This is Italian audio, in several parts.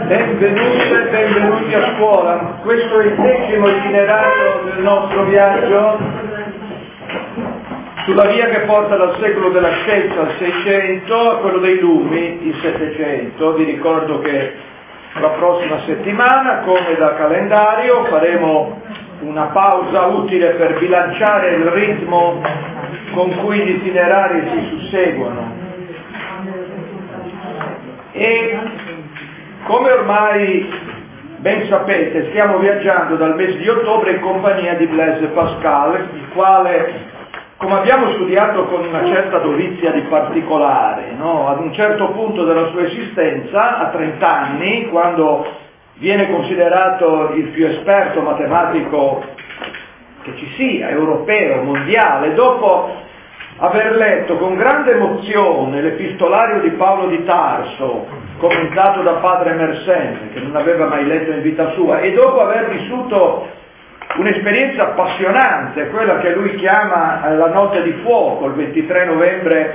Benvenute e benvenuti a scuola. Questo è il 10° itinerario del nostro viaggio sulla via che porta dal secolo della scienza al 600 a quello dei lumi, il 700. Vi ricordo che la prossima settimana, come da calendario, faremo una pausa utile per bilanciare il ritmo con cui gli itinerari si susseguono. E come ormai ben sapete, stiamo viaggiando dal mese di ottobre in compagnia di Blaise Pascal, il quale, come abbiamo studiato con una certa dovizia di particolare, no? Ad un certo punto della sua esistenza, a 30 anni, quando viene considerato il più esperto matematico che ci sia, europeo, mondiale, dopo aver letto con grande emozione l'epistolario di Paolo di Tarso, commentato da padre Mersenne, che non aveva mai letto in vita sua, e dopo aver vissuto un'esperienza appassionante, quella che lui chiama la notte di fuoco, il 23 novembre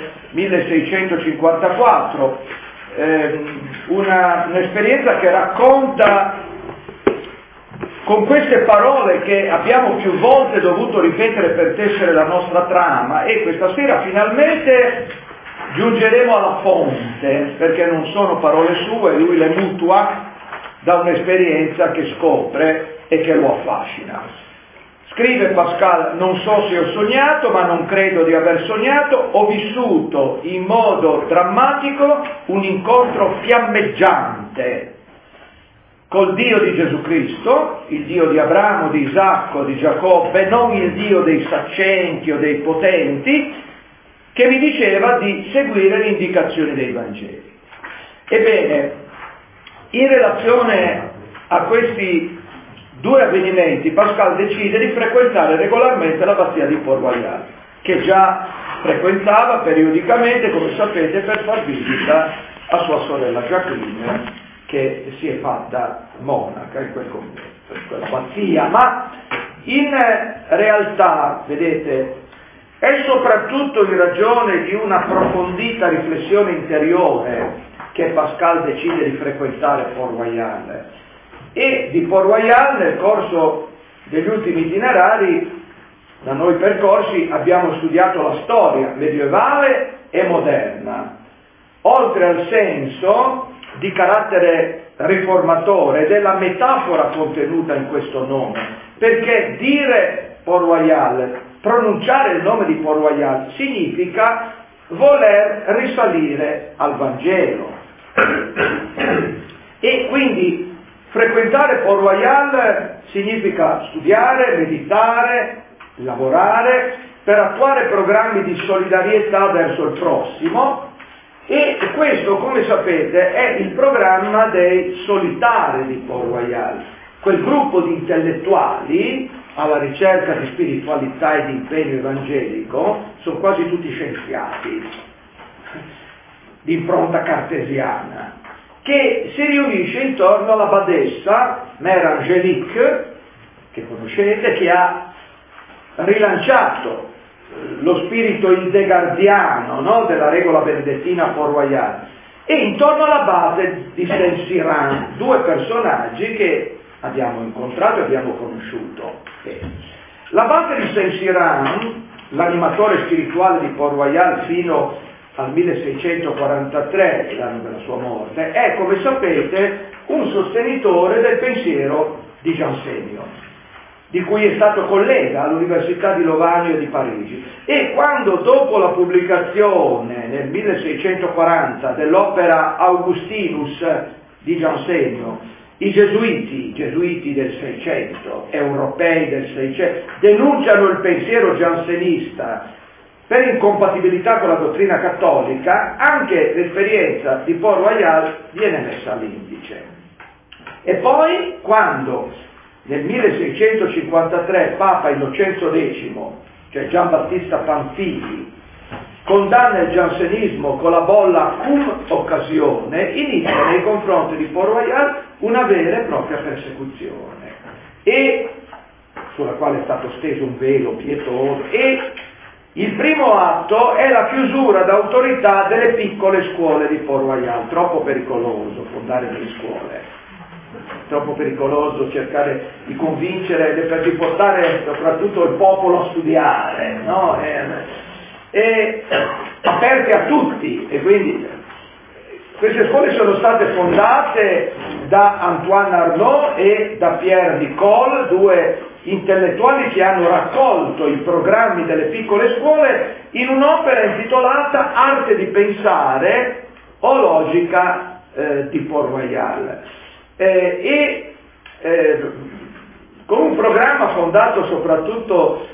1654, un'esperienza che racconta con queste parole che abbiamo più volte dovuto ripetere per tessere la nostra trama, e questa sera finalmente giungeremo alla fonte, perché non sono parole sue, lui le mutua da un'esperienza che scopre e che lo affascina. Scrive Pascal: non so se ho sognato, ma non credo di aver sognato, ho vissuto in modo drammatico un incontro fiammeggiante col Dio di Gesù Cristo, il Dio di Abramo, di Isacco, di Giacobbe, non il Dio dei saccenti o dei potenti, che mi diceva di seguire le indicazioni dei Vangeli. Ebbene, in relazione a questi due avvenimenti, Pascal decide di frequentare regolarmente l'abbazia di Port-Royal, che già frequentava periodicamente, come sapete, per far visita a sua sorella Jacqueline, che si è fatta monaca in quel convento, in quell'abbazia. Ma in realtà, vedete, è soprattutto in ragione di un'approfondita riflessione interiore che Pascal decide di frequentare Port-Royal. E di Port-Royal, nel corso degli ultimi itinerari da noi percorsi, abbiamo studiato la storia medievale e moderna, oltre al senso di carattere riformatore della metafora contenuta in questo nome, perché dire Port-Royal, pronunciare il nome di Port-Royal, significa voler risalire al Vangelo. E quindi frequentare Port-Royal significa studiare, meditare, lavorare per attuare programmi di solidarietà verso il prossimo. E questo, come sapete, è il programma dei solitari di Port-Royal, quel gruppo di intellettuali alla ricerca di spiritualità e di impegno evangelico. Sono quasi tutti scienziati di impronta cartesiana, che si riunisce intorno alla badessa Mère Angélique, che conoscete, che ha rilanciato lo spirito hildegardiano, no, della regola benedettina Port-Royal, e intorno all'abate di Saint-Cyran, due personaggi che abbiamo incontrato e abbiamo conosciuto. L'abate di Saint-Cyran, l'animatore spirituale di Port-Royal fino al 1643, l'anno della sua morte, è, come sapete, un sostenitore del pensiero di Jansenio, di cui è stato collega all'Università di Lovanio e di Parigi. E quando, dopo la pubblicazione nel 1640 dell'opera Augustinus di Jansenio, i gesuiti del Seicento, europei del Seicento, denunciano il pensiero giansenista per incompatibilità con la dottrina cattolica, anche l'esperienza di Port-Royal viene messa all'indice. E poi, quando nel 1653 Papa Innocenzo X, cioè Giambattista Pamphili, condanna il giansenismo con la bolla cum occasione, inizia nei confronti di Port-Royal una vera e propria persecuzione, e sulla quale è stato steso un velo pietoso, e il primo atto è la chiusura d'autorità delle piccole scuole di Port-Royal, troppo pericoloso fondare delle scuole. troppo pericoloso cercare di convincere, di portare soprattutto il popolo a studiare, no? E aperte a tutti, e quindi queste scuole sono state fondate da Antoine Arnaud e da Pierre Nicole, due intellettuali che hanno raccolto i programmi delle piccole scuole in un'opera intitolata Arte di pensare o logica di Port-Royal, con un programma fondato soprattutto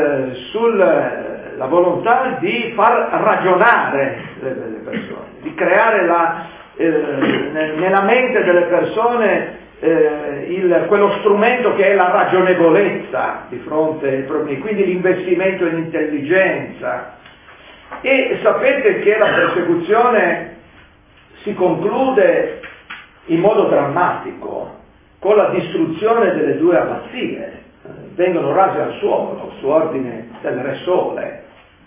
sulla volontà di far ragionare le persone, di creare nella mente delle persone quello strumento che è la ragionevolezza di fronte ai problemi, quindi l'investimento in intelligenza. E sapete che la persecuzione si conclude in modo drammatico con la distruzione delle due abbazie, vengono rase al suolo su ordine del Re Sole.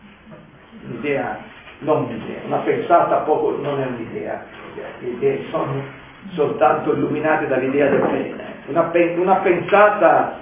Una pensata poco, non è un'idea, le idee sono soltanto illuminate dall'idea del bene, una pensata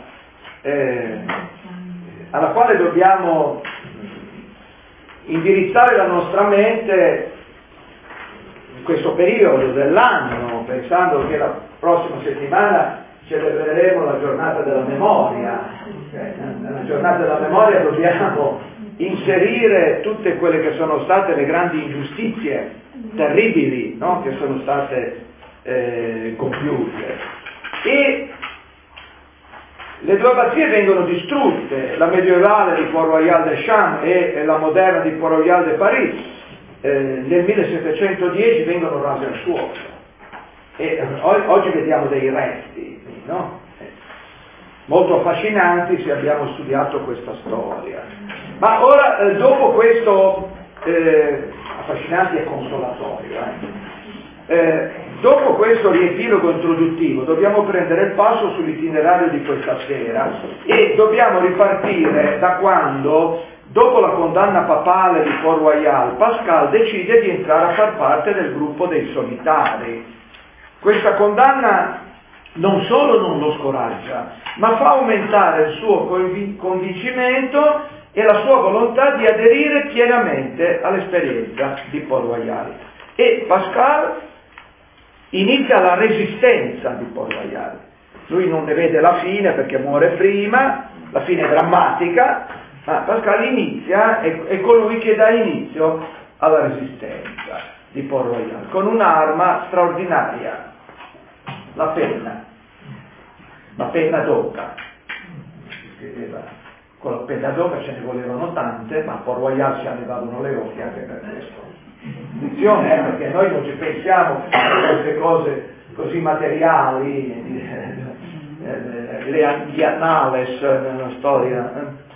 alla quale dobbiamo indirizzare la nostra mente in questo periodo dell'anno, pensando che la prossima settimana celebreremo la giornata della memoria. Nella giornata della memoria dobbiamo inserire tutte quelle che sono state le grandi ingiustizie terribili, no? Che sono state compiute. E le due abbazie vengono distrutte, la medievale di Port-Royal des Champs e la moderna di Port-Royal de Paris nel 1710 vengono rase al suolo. E oggi vediamo dei resti, no? Molto affascinanti se abbiamo studiato questa storia. Ma ora, dopo questo, affascinanti e consolatorio, dopo questo riepilogo introduttivo dobbiamo prendere il passo sull'itinerario di questa sera e dobbiamo ripartire da quando, dopo la condanna papale di Port-Royal, Pascal decide di entrare a far parte del gruppo dei solitari. Questa condanna non solo non lo scoraggia, ma fa aumentare il suo convincimento e la sua volontà di aderire pienamente all'esperienza di Port-Royal. E Pascal inizia la resistenza di Port-Royal. Lui non ne vede la fine perché muore prima, la fine è drammatica, ma Pascal inizia, è colui che dà inizio alla resistenza di Port-Royal, con un'arma straordinaria, la penna d'oca. Con la penna d'oca ce ne volevano tante, ma a Port-Royal si allevavano le oche anche per questo. Attenzione, perché noi non ci pensiamo a queste cose così materiali, gli annales nella storia.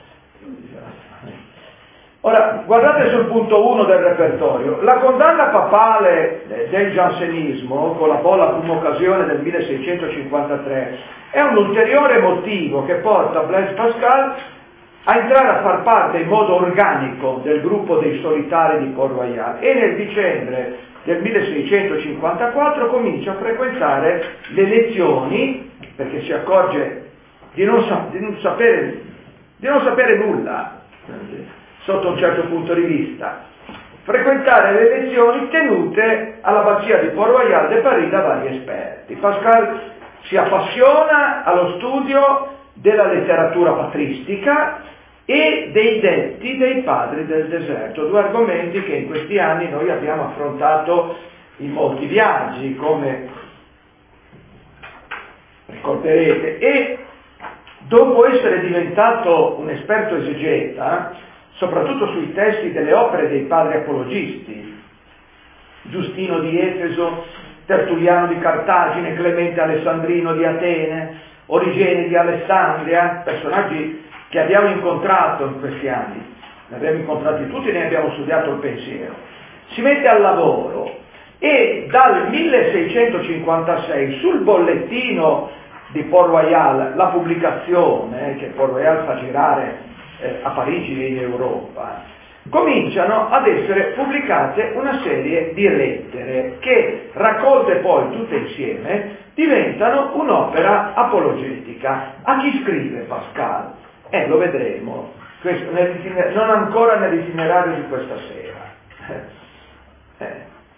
Ora, guardate sul punto 1 del repertorio. La condanna papale del giansenismo, con la bolla cum occasione del 1653, è un ulteriore motivo che porta Blaise Pascal a entrare a far parte in modo organico del gruppo dei solitari di Port-Royal e nel dicembre del 1654 comincia a frequentare le lezioni perché si accorge di non sapere nulla sotto un certo punto di vista, frequentare le lezioni tenute all'abbazia di Port-Royal de Paris da vari esperti. Pascal si appassiona allo studio della letteratura patristica e dei detti dei padri del deserto, due argomenti che in questi anni noi abbiamo affrontato in molti viaggi, come ricorderete, e dopo essere diventato un esperto esegeta, soprattutto sui testi delle opere dei padri apologisti, Giustino di Efeso, Tertulliano di Cartagine, Clemente Alessandrino di Atene, Origene di Alessandria, personaggi che abbiamo incontrato in questi anni, ne abbiamo incontrati tutti e ne abbiamo studiato il pensiero. Si mette al lavoro e dal 1656 sul bollettino di Port-Royal, la pubblicazione che Port-Royal fa girare a Parigi e in Europa, cominciano ad essere pubblicate una serie di lettere che, raccolte poi tutte insieme, diventano un'opera apologetica. A chi scrive Pascal? Lo vedremo, questo non ancora nell'itinerario di questa sera,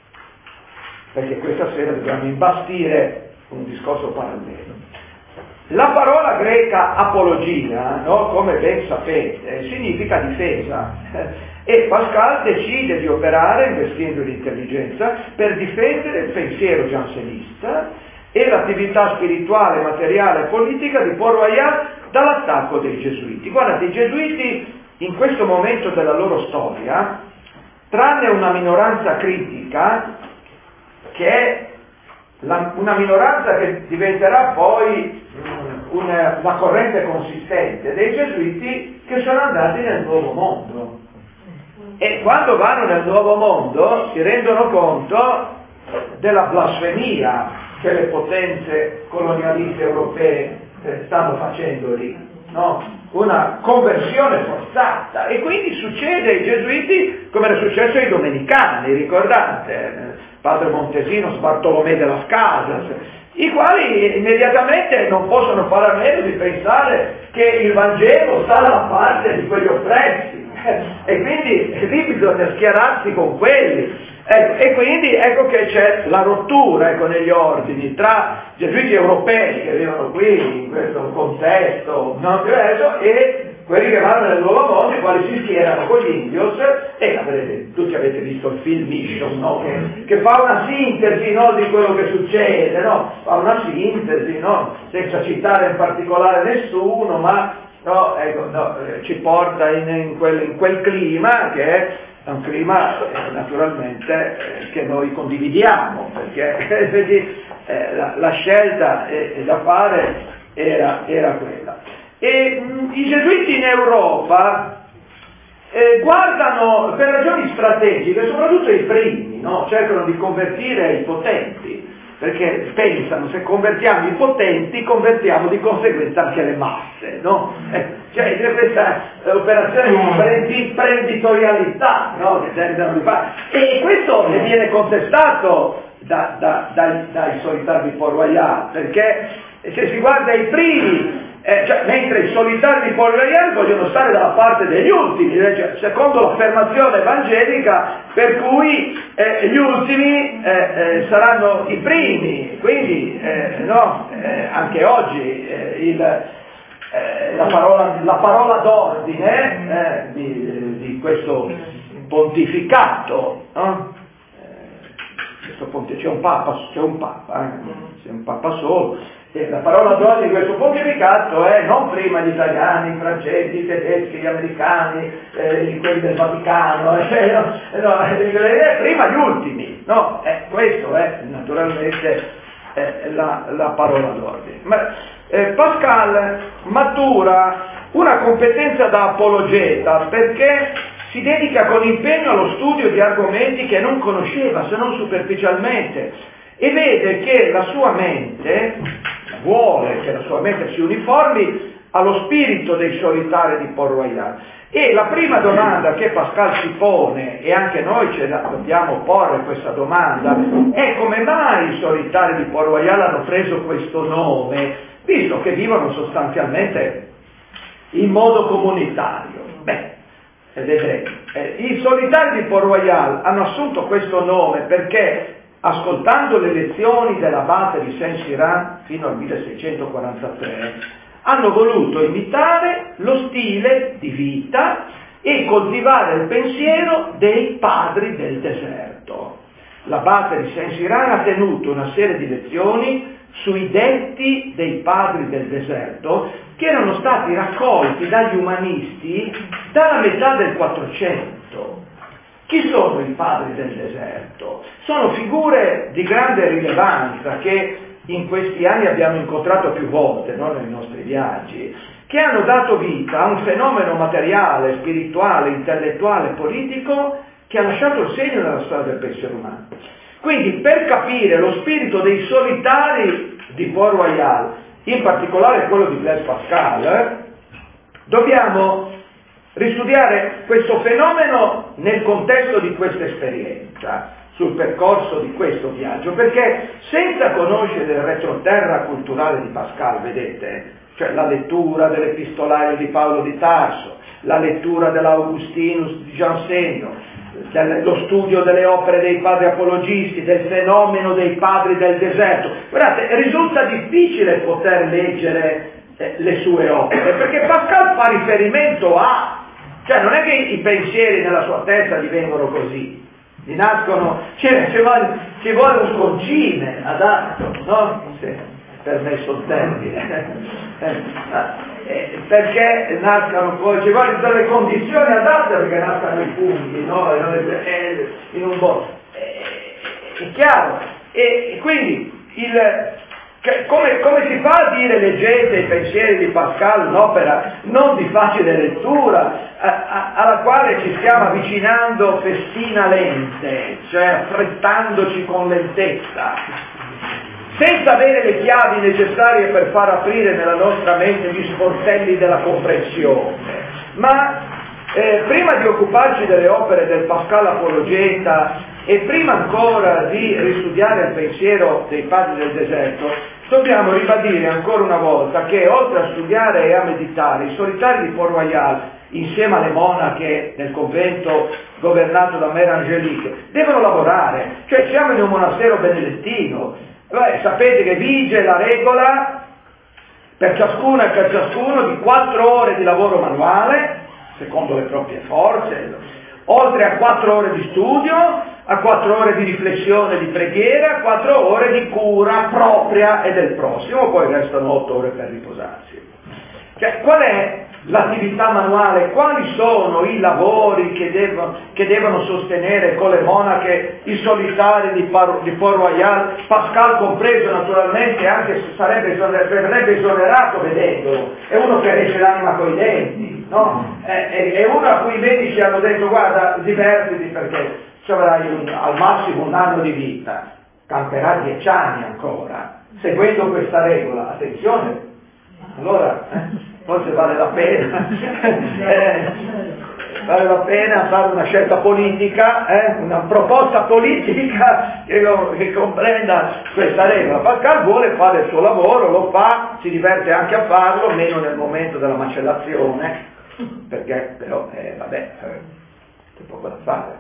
perché questa sera dobbiamo imbastire un discorso parallelo. La parola greca apologia, no, come ben sapete, significa difesa, e Pascal decide di operare investendo l'intelligenza per difendere il pensiero giansenista e l'attività spirituale, materiale e politica di Port-Royal dall'attacco dei Gesuiti. Guardate, i Gesuiti in questo momento della loro storia, tranne una minoranza critica, che è una minoranza che diventerà poi una corrente consistente dei Gesuiti, che sono andati nel Nuovo Mondo. E quando vanno nel Nuovo Mondo si rendono conto della blasfemia che le potenze colonialiste europee stanno facendo lì, no? Una conversione forzata, e quindi succede ai Gesuiti come era successo ai Domenicani, ricordate? Padre Montesino, Bartolomé de las Casas, i quali immediatamente non possono fare a meno di pensare che il Vangelo sta dalla parte di quegli oppressi, e quindi lì bisogna schierarsi con quelli. E quindi ecco che c'è la rottura, negli ordini tra gesuiti europei che vivono qui in questo contesto non diverso e quelli che vanno nel Nuovo Mondo, i quali si schierano con gli indios, e tutti avete visto il film Mission, no? che fa una sintesi, no, di quello che succede, no? Fa una sintesi, no? Senza citare in particolare nessuno, ma ci porta in quel clima che è un clima naturalmente che noi condividiamo, perché la scelta da fare era quella. E i Gesuiti in Europa guardano per ragioni strategiche, soprattutto i primi, no? Cercano di convertire i potenti, perché pensano, se convertiamo i potenti, convertiamo di conseguenza anche le masse, no? Cioè questa operazione di imprenditorialità, no? Che tentano di fare, e questo ne viene contestato dai solitari di Port-Royal, perché se si guarda i primi, mentre i solitari di Port-Royal vogliono stare dalla parte degli ultimi, secondo l'affermazione evangelica per cui gli ultimi saranno i primi, quindi anche oggi la parola d'ordine di questo pontificato, no? C'è un papa solo, e la parola d'ordine di questo pontificato è non prima gli italiani, i francesi, i tedeschi, gli americani, quelli del Vaticano, prima gli ultimi, no? Questo è naturalmente la parola d'ordine. Ma Pascal matura una competenza da apologeta perché si dedica con impegno allo studio di argomenti che non conosceva, se non superficialmente, e vede che la sua mente, vuole che la sua mente si uniformi allo spirito dei solitari di Port-Royal. E la prima domanda che Pascal si pone, e anche noi ce la dobbiamo porre questa domanda, è come mai i solitari di Port-Royal hanno preso questo nome, visto che vivono sostanzialmente in modo comunitario. Vedremo. I solitari di Port-Royal hanno assunto questo nome perché, ascoltando le lezioni dell'abate di Saint-Cyran fino al 1643, hanno voluto imitare lo stile di vita e coltivare il pensiero dei padri del deserto. L'abate di Saint-Cyran ha tenuto una serie di lezioni sui detti dei padri del deserto che erano stati raccolti dagli umanisti dalla metà del 400. Chi sono i padri del deserto? Sono figure di grande rilevanza che in questi anni abbiamo incontrato più volte, no? Nei nostri viaggi, che hanno dato vita a un fenomeno materiale, spirituale, intellettuale, politico che ha lasciato il segno nella storia del pensiero umano. Quindi, per capire lo spirito dei solitari di Port-Royal, in particolare quello di Blaise Pascal, dobbiamo ristudiare questo fenomeno nel contesto di questa esperienza, sul percorso di questo viaggio, perché senza conoscere il retroterra culturale di Pascal, vedete, cioè la lettura dell'Epistolario di Paolo di Tarso, la lettura dell'Augustinus di Giansegno, lo studio delle opere dei padri apologisti, del fenomeno dei padri del deserto, guardate, risulta difficile poter leggere le sue opere, perché Pascal fa riferimento a, cioè non è che i pensieri nella sua testa gli vengono così, gli nascono, ci vuole un concime adatto, no? Se permesso il termine, perché nascano poi, ci vogliono le condizioni adatte perché nascano i funghi, no? In un bosco. È chiaro, e quindi come si fa a dire leggete i pensieri di Pascal, un'opera non di facile lettura, alla quale ci stiamo avvicinando festinamente, cioè affrettandoci con lentezza, senza avere le chiavi necessarie per far aprire nella nostra mente gli sportelli della comprensione. Ma prima di occuparci delle opere del Pascal apologeta e prima ancora di ristudiare il pensiero dei padri del deserto, dobbiamo ribadire ancora una volta che oltre a studiare e a meditare, i solitari di Port-Royal, insieme alle monache del convento governato da Mère Angélique, devono lavorare, cioè siamo in un monastero benedettino. Sapete che vige la regola per ciascuna e per ciascuno di 4 ore di lavoro manuale, secondo le proprie forze, oltre a 4 ore di studio, a 4 ore di riflessione, di preghiera, a 4 ore di cura propria e del prossimo, poi restano 8 ore per riposarsi. Cioè, qual è l'attività manuale? Quali sono i lavori che devono sostenere con le monache i solitari di Port-Royal, Pascal compreso naturalmente, anche se verrebbe esonerato vedendolo, è uno che regge l'anima coi denti, no? È uno a cui i medici hanno detto guarda, divertiti perché ci avrai al massimo un anno di vita, camperà 10 anni ancora, seguendo questa regola, attenzione, allora forse vale la pena fare una scelta politica, una proposta politica che comprenda questa regola. Pascal vuole fare il suo lavoro, lo fa, si diverte anche a farlo, meno nel momento della macellazione, perché però vabbè, c'è poco da fare.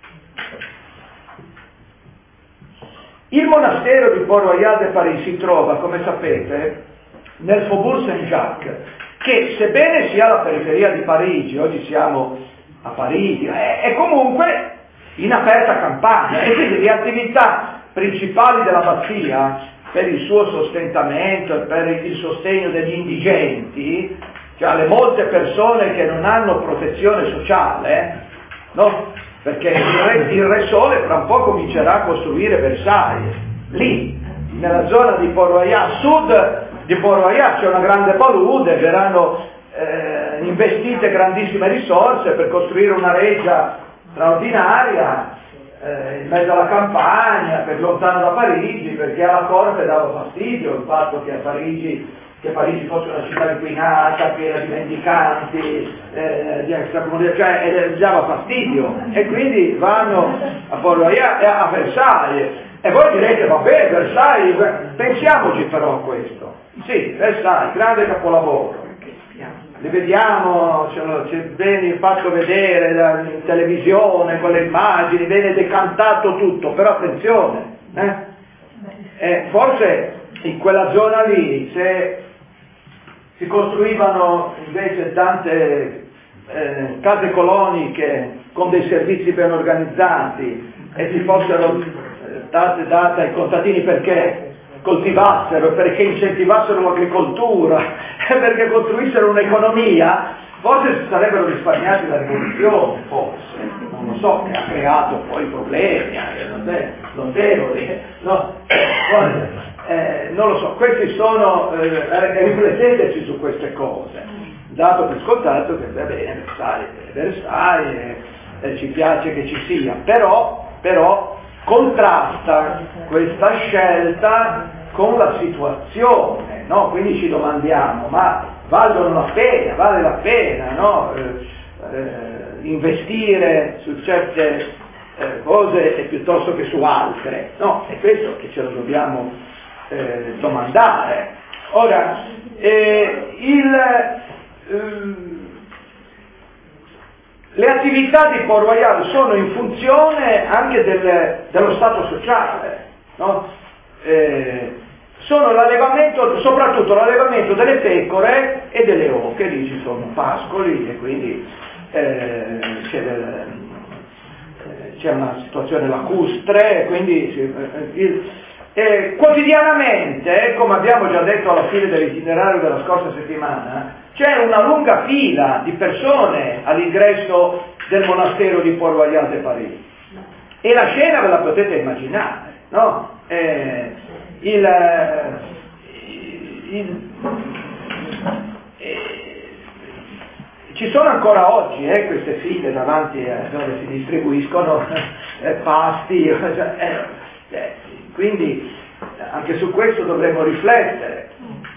Il monastero di Port-Royal de Paris si trova, come sapete, nel Faubourg Saint-Jacques, che sebbene sia la periferia di Parigi, oggi siamo a Parigi, è comunque in aperta campagna, e quindi le attività principali dell'abbazia per il suo sostentamento e per il sostegno degli indigenti, cioè le molte persone che non hanno protezione sociale, no? Perché il Re Sole fra un po' comincerà a costruire Versailles, lì, nella zona di Port-Royal, sud di Port-Royal c'è una grande palude, verranno investite grandissime risorse per costruire una reggia straordinaria in mezzo alla campagna, per lontano da Parigi, perché alla corte dava fastidio il fatto che Parigi fosse una città inquinata, piena di mendicanti, di extracomunitari, cioè dava fastidio, e quindi vanno a Port-Royal e a Versailles. E voi direte, vabbè, Versailles, pensiamoci però a questo. Sì, Versailles, grande capolavoro. Li vediamo, ci viene fatto vedere in televisione, con le immagini, viene decantato tutto, però attenzione, forse in quella zona lì, se si costruivano invece tante case coloniche con dei servizi ben organizzati e si fossero date ai contadini perché coltivassero, perché incentivassero l'agricoltura, perché costruissero un'economia, forse si sarebbero risparmiati la rivoluzione, forse, non lo so, che ha creato poi problemi notevoli, no? Non lo so, questi sono, rifletteteci su queste cose, dato per scontato che va bene, Versailles, ci piace che ci sia, però contrasta questa scelta con la situazione, no? Quindi ci domandiamo, ma vale la pena, no? investire su certe cose piuttosto che su altre. No, è questo che ce lo dobbiamo domandare. Ora, le attività di Port Royal sono in funzione anche dello stato sociale, no? Sono l'allevamento, soprattutto l'allevamento delle pecore e delle oche, lì ci sono pascoli e quindi c'è una situazione lacustre, quindi quotidianamente, come abbiamo già detto alla fine dell'itinerario della scorsa settimana, c'è una lunga fila di persone all'ingresso del monastero di Port Royal de Paris. E la scena ve la potete immaginare, no? Ci sono ancora oggi queste file davanti dove si distribuiscono pasti, quindi anche su questo dovremmo riflettere.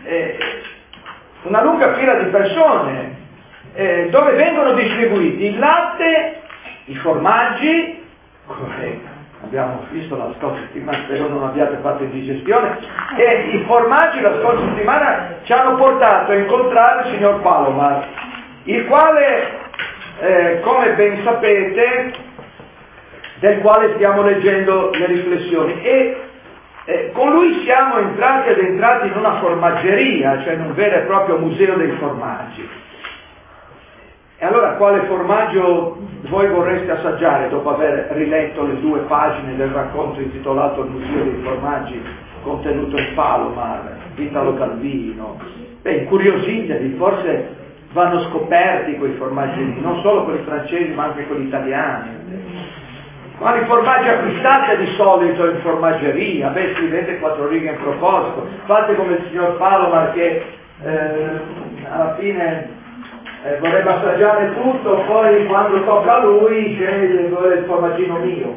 Una lunga fila di persone dove vengono distribuiti il latte, i formaggi, come abbiamo visto la scorsa settimana, spero non abbiate fatto indigestione, e i formaggi la scorsa settimana ci hanno portato a incontrare il signor Palomar, il quale, come ben sapete, del quale stiamo leggendo le riflessioni, e con lui siamo entrati in una formaggeria, cioè in un vero e proprio museo dei formaggi. E allora quale formaggio voi vorreste assaggiare dopo aver riletto le 2 pagine del racconto intitolato Il museo dei formaggi contenuto in Palomar, Italo Calvino? Incuriositevi, forse vanno scoperti quei formaggi lì, non solo quelli francesi ma anche quelli italiani. Quali formaggi acquistate di solito in formaggeria? Scrivete 4 righe in proposito, fate come il signor Palomar che alla fine vorrebbe assaggiare tutto, poi quando tocca a lui sceglie il formaggino mio.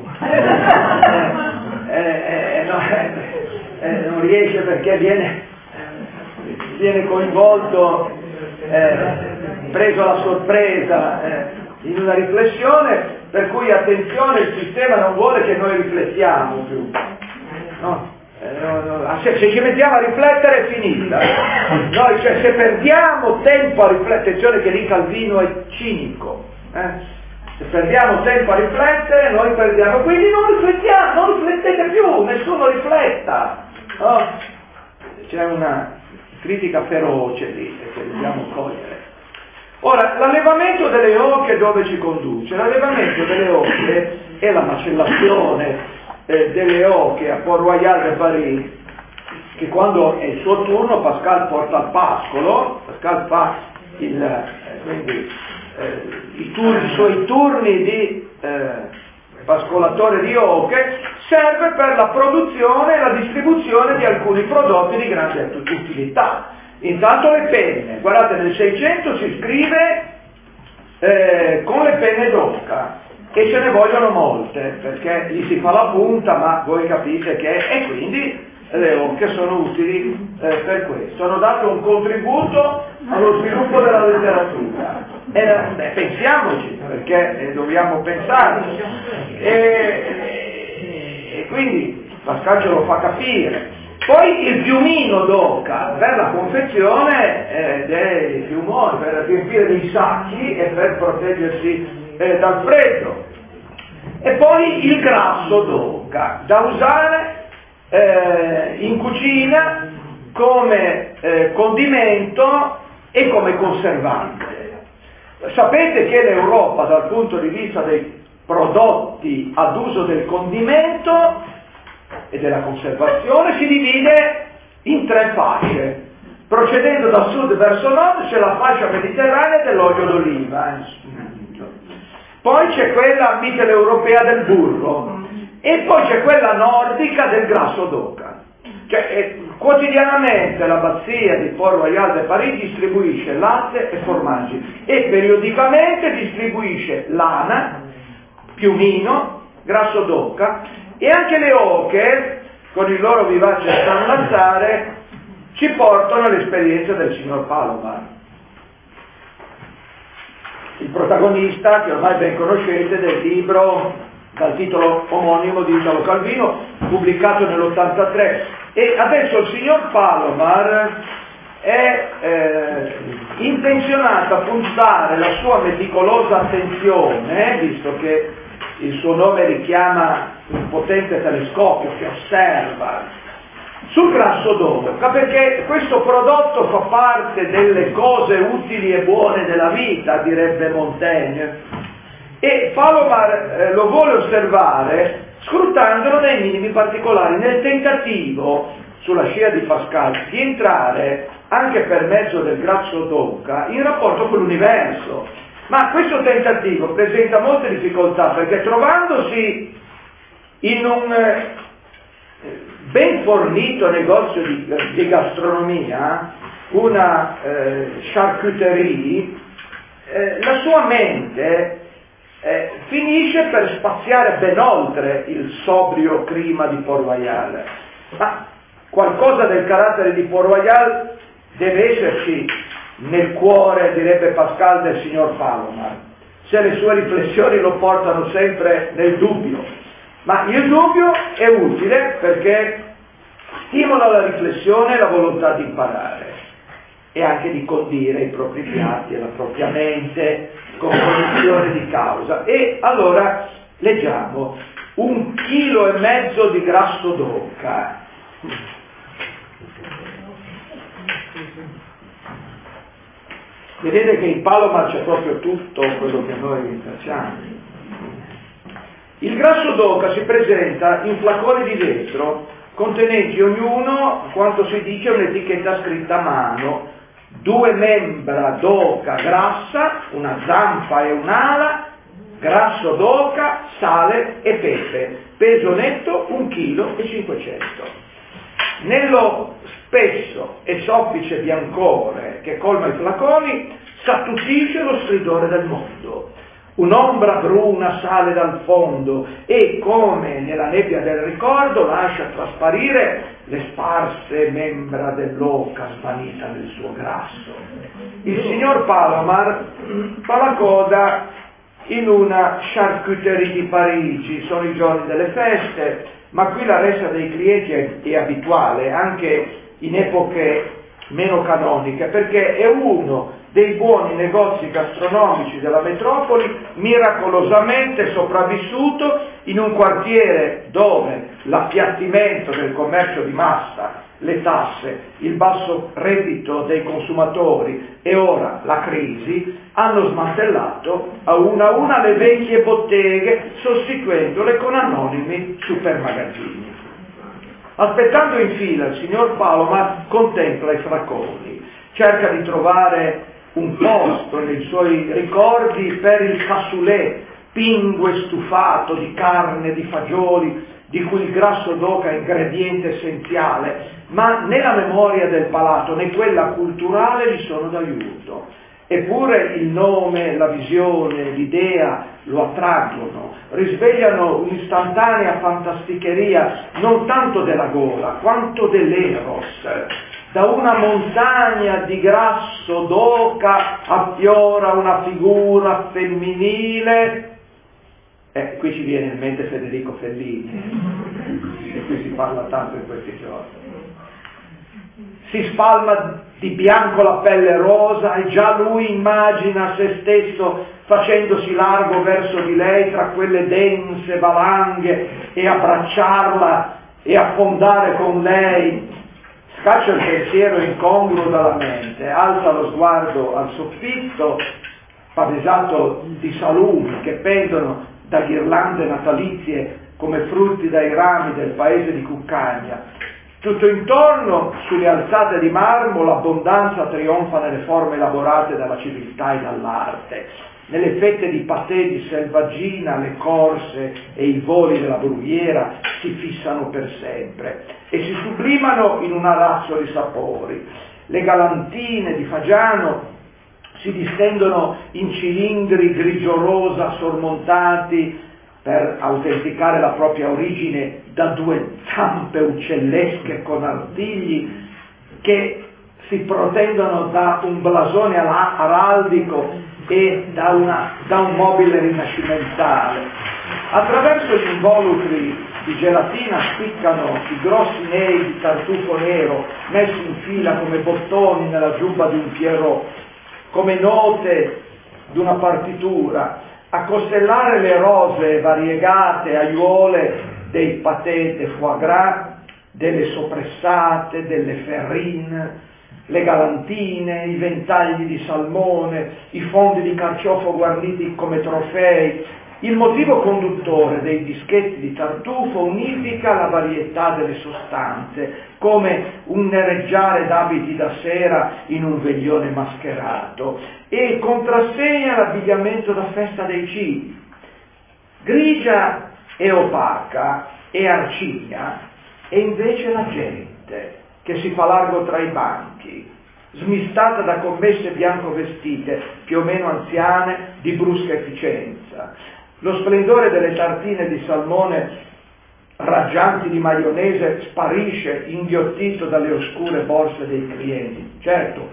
Non riesce perché viene coinvolto, preso alla sorpresa in una riflessione, per cui attenzione, il sistema non vuole che noi riflettiamo più, no? Se ci mettiamo a riflettere è finita. Noi, cioè, se perdiamo tempo a riflettere, attenzione che lì Calvino è cinico, se perdiamo tempo a riflettere noi perdiamo, quindi non riflettete più, nessuno rifletta, no? C'è una critica feroce lì che dobbiamo cogliere. Ora, l'allevamento delle oche dove ci conduce? L'allevamento delle oche è la macellazione delle oche a Port Royal de Paris, che quando è il suo turno Pascal porta al pascolo, Pascal fa i suoi turni di pascolatore di oche, serve per la produzione e la distribuzione di alcuni prodotti di grande utilità. Intanto le penne, guardate, nel 600 si scrive con le penne d'oca, e ce ne vogliono molte, perché gli si fa la punta, ma voi capite che, e quindi le oche sono utili per questo, hanno dato un contributo allo sviluppo della letteratura. Pensiamoci, perché dobbiamo pensarci, e quindi Pascal ce lo fa capire. Poi il piumino d'oca per la confezione dei piumoni, per riempire dei sacchi e per proteggersi dal freddo. E poi il grasso d'oca, da usare in cucina come condimento e come conservante. Sapete che l'Europa, dal punto di vista dei prodotti ad uso del condimento e della conservazione, si divide in 3 fasce. Procedendo da sud verso nord c'è la fascia mediterranea dell'olio d'oliva, poi c'è quella mitteleuropea del burro e poi c'è quella nordica del grasso d'oca. Cioè, quotidianamente l'abbazia di Port Royal de Paris distribuisce latte e formaggi e periodicamente distribuisce lana, piumino, grasso d'oca, e anche le oche, con il loro vivace stannazzare, ci portano all'esperienza del signor Palomar. il protagonista, che ormai ben conoscete, del libro dal titolo omonimo di Italo Calvino, pubblicato nell'83. E adesso il signor Palomar è intenzionato a puntare la sua meticolosa attenzione, visto che il suo nome richiama un potente telescopio che osserva, sul grasso d'oca, perché questo prodotto fa parte delle cose utili e buone della vita, direbbe Montaigne, e Palomar lo vuole osservare sfruttandolo nei minimi particolari, nel tentativo, sulla scia di Pascal, di entrare anche per mezzo del grasso d'oca in rapporto con l'universo. Ma questo tentativo presenta molte difficoltà, perché trovandosi in un ben fornito negozio di gastronomia, una charcuterie, la sua mente finisce per spaziare ben oltre il sobrio clima di Port-Royal. Ma qualcosa del carattere di Port-Royal deve esserci nel cuore, direbbe Pascal, del signor Palomar, se le sue riflessioni lo portano sempre nel dubbio. Ma il dubbio è utile perché stimola la riflessione e la volontà di imparare e anche di condire i propri piatti e la propria mente con cognizione di causa. E allora leggiamo 1,5 kg di grasso d'oca. Vedete che in Palomar c'è proprio tutto quello che noi facciamo. Il grasso d'oca si presenta in flaconi di vetro, contenenti ognuno, quanto si dice, un'etichetta scritta a mano, 2 membra d'oca grassa, una zampa e un'ala, grasso d'oca, sale e pepe, peso netto 1,5 kg. Nello spesso e soffice biancore che colma i flaconi s'attutisce lo stridore del mondo. Un'ombra bruna sale dal fondo e, come nella nebbia del ricordo, lascia trasparire le sparse membra dell'oca svanita nel suo grasso. Il signor Palomar fa la coda in una charcuterie di Parigi, sono i giorni delle feste, ma qui la resa dei clienti è abituale, anche in epoche meno canoniche, perché è uno dei buoni negozi gastronomici della metropoli, miracolosamente sopravvissuto in un quartiere dove l'appiattimento del commercio di massa, le tasse, il basso reddito dei consumatori e ora la crisi hanno smantellato a una le vecchie botteghe, sostituendole con anonimi supermagazzini. Aspettando in fila, il signor Palomar contempla i flaconi, cerca di trovare un posto nei suoi ricordi per il cassoulet, pingue stufato di carne, di fagioli, di cui il grasso d'oca è ingrediente essenziale, ma né la memoria del palato né quella culturale gli sono d'aiuto. Eppure il nome, la visione, l'idea lo attraggono, risvegliano un'istantanea fantasticheria non tanto della gola quanto dell'eros. Da una montagna di grasso d'oca affiora una figura femminile. Qui ci viene in mente Federico Fellini, di cui si parla tanto in questi giorni. Si spalma di bianco la pelle rosa e già lui immagina se stesso facendosi largo verso di lei tra quelle dense valanghe e abbracciarla e affondare con lei. Scaccia il pensiero incongruo dalla mente, alza lo sguardo al soffitto, pavesato di salumi che pendono da ghirlande natalizie come frutti dai rami del paese di Cuccagna. Tutto intorno, sulle alzate di marmo, l'abbondanza trionfa nelle forme elaborate dalla civiltà e dall'arte. Nelle fette di patè di selvaggina le corse e i voli della brughiera si fissano per sempre e si sublimano in un arazzo di sapori. Le galantine di Fagiano si distendono in cilindri grigio-rosa sormontati per autenticare la propria origine da 2 zampe uccellesche con artigli che si protendono da un blasone araldico e da un mobile rinascimentale. Attraverso gli involucri di gelatina spiccano i grossi nei di tartufo nero messi in fila come bottoni nella giubba di un Pierrot, come note di una partitura, a costellare le rose variegate aiuole dei paté de foie gras, delle soppressate, delle ferrine, le galantine, i ventagli di salmone, i fondi di carciofo guarniti come trofei. Il motivo conduttore dei dischetti di tartufo unifica la varietà delle sostanze, come un nereggiare d'abiti da sera in un veglione mascherato, e contrassegna l'abbigliamento da festa dei cibi. Grigia e opaca e arcigna è invece la gente che si fa largo tra i banchi, smistata da commesse bianco vestite, più o meno anziane, di brusca efficienza. Lo splendore delle tartine di salmone raggianti di maionese sparisce inghiottito dalle oscure borse dei clienti. Certo,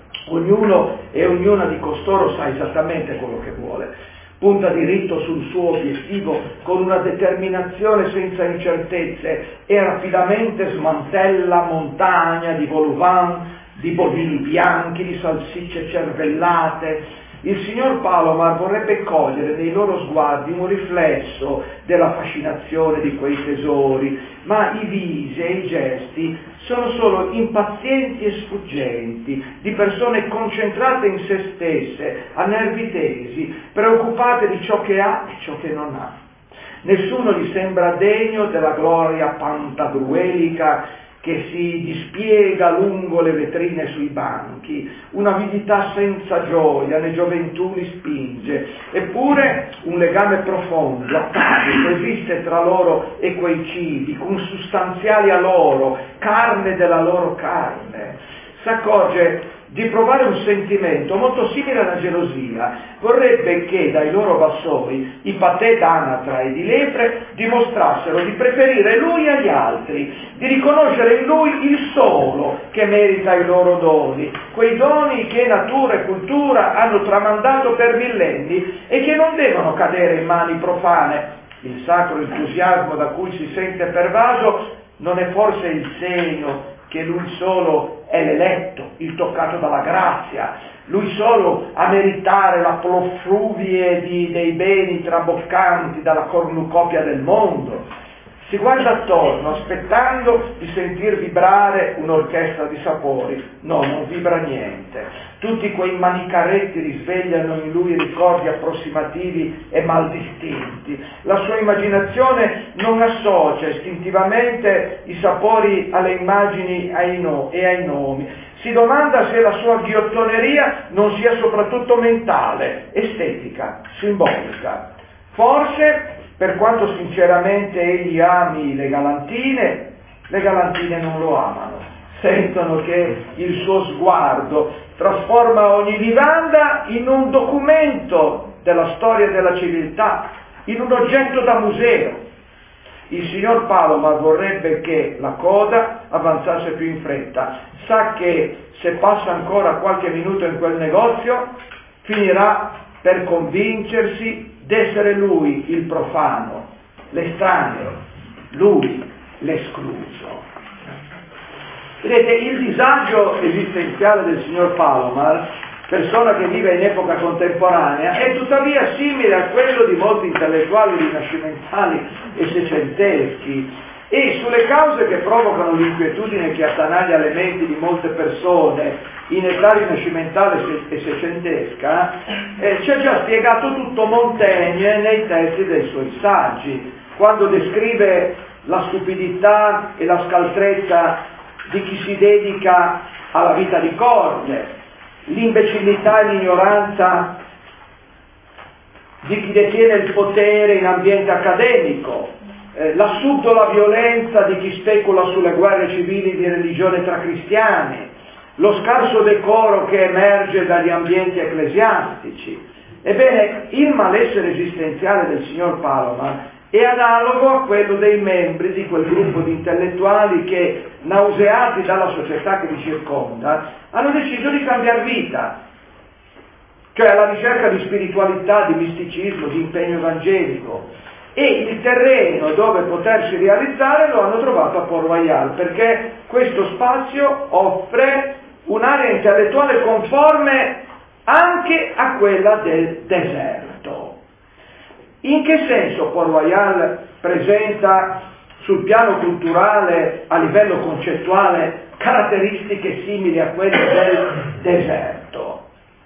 ognuno e ognuna di costoro sa esattamente quello che vuole, punta diritto sul suo obiettivo con una determinazione senza incertezze e rapidamente smantella montagna di vol au vent, di bovini bianchi, di salsicce cervellate. Il signor Palomar vorrebbe cogliere nei loro sguardi un riflesso della fascinazione di quei tesori, ma i visi e i gesti sono solo impazienti e sfuggenti, di persone concentrate in se stesse, a nervi tesi, preoccupate di ciò che ha e ciò che non ha. Nessuno gli sembra degno della gloria pantagruelica che si dispiega lungo le vetrine sui banchi, un'avidità senza gioia né gioventù li spinge, eppure un legame profondo, atavico, esiste tra loro e quei cibi, consustanziali a loro, carne della loro carne. S'accorge di provare un sentimento molto simile alla gelosia, vorrebbe che dai loro vassoi i patè d'anatra e di lepre dimostrassero di preferire lui agli altri, di riconoscere in lui il solo che merita i loro doni, quei doni che natura e cultura hanno tramandato per millenni e che non devono cadere in mani profane. Il sacro entusiasmo da cui si sente pervaso non è forse il segno che lui solo è l'eletto, il toccato dalla grazia, lui solo a meritare la profluvie dei beni traboccanti dalla cornucopia del mondo. Si guarda attorno aspettando di sentir vibrare un'orchestra di sapori. No, non vibra niente. Tutti quei manicaretti risvegliano in lui ricordi approssimativi e mal distinti. La sua immaginazione non associa istintivamente i sapori alle immagini e ai nomi. Si domanda se la sua ghiottoneria non sia soprattutto mentale, estetica, simbolica. Forse, per quanto sinceramente egli ami le galantine non lo amano. Sentono che il suo sguardo trasforma ogni vivanda in un documento della storia della civiltà, in un oggetto da museo. Il signor Palomar vorrebbe che la coda avanzasse più in fretta. Sa che se passa ancora qualche minuto in quel negozio, finirà per convincersi d'essere lui il profano, l'estraneo, lui l'escluso. Vedete, il disagio esistenziale del signor Palomar, persona che vive in epoca contemporanea, è tuttavia simile a quello di molti intellettuali rinascimentali e seicenteschi, e sulle cause che provocano l'inquietudine che attanaglia le menti di molte persone in età rinascimentale e seicentesca, ci ha già spiegato tutto Montaigne nei testi dei suoi saggi, quando descrive la stupidità e la scaltrezza di chi si dedica alla vita di corte, l'imbecillità e l'ignoranza di chi detiene il potere in ambiente accademico, la subdola violenza di chi specula sulle guerre civili di religione tra cristiani, lo scarso decoro che emerge dagli ambienti ecclesiastici. Ebbene, il malessere esistenziale del signor Palomar è analogo a quello dei membri di quel gruppo di intellettuali che, nauseati dalla società che li circonda, hanno deciso di cambiare vita, cioè alla ricerca di spiritualità, di misticismo, di impegno evangelico. E il terreno dove potersi realizzare lo hanno trovato a Port-Royal, perché questo spazio offre un'area intellettuale conforme anche a quella del deserto. In che senso Port-Royal presenta sul piano culturale, a livello concettuale, caratteristiche simili a quelle del deserto?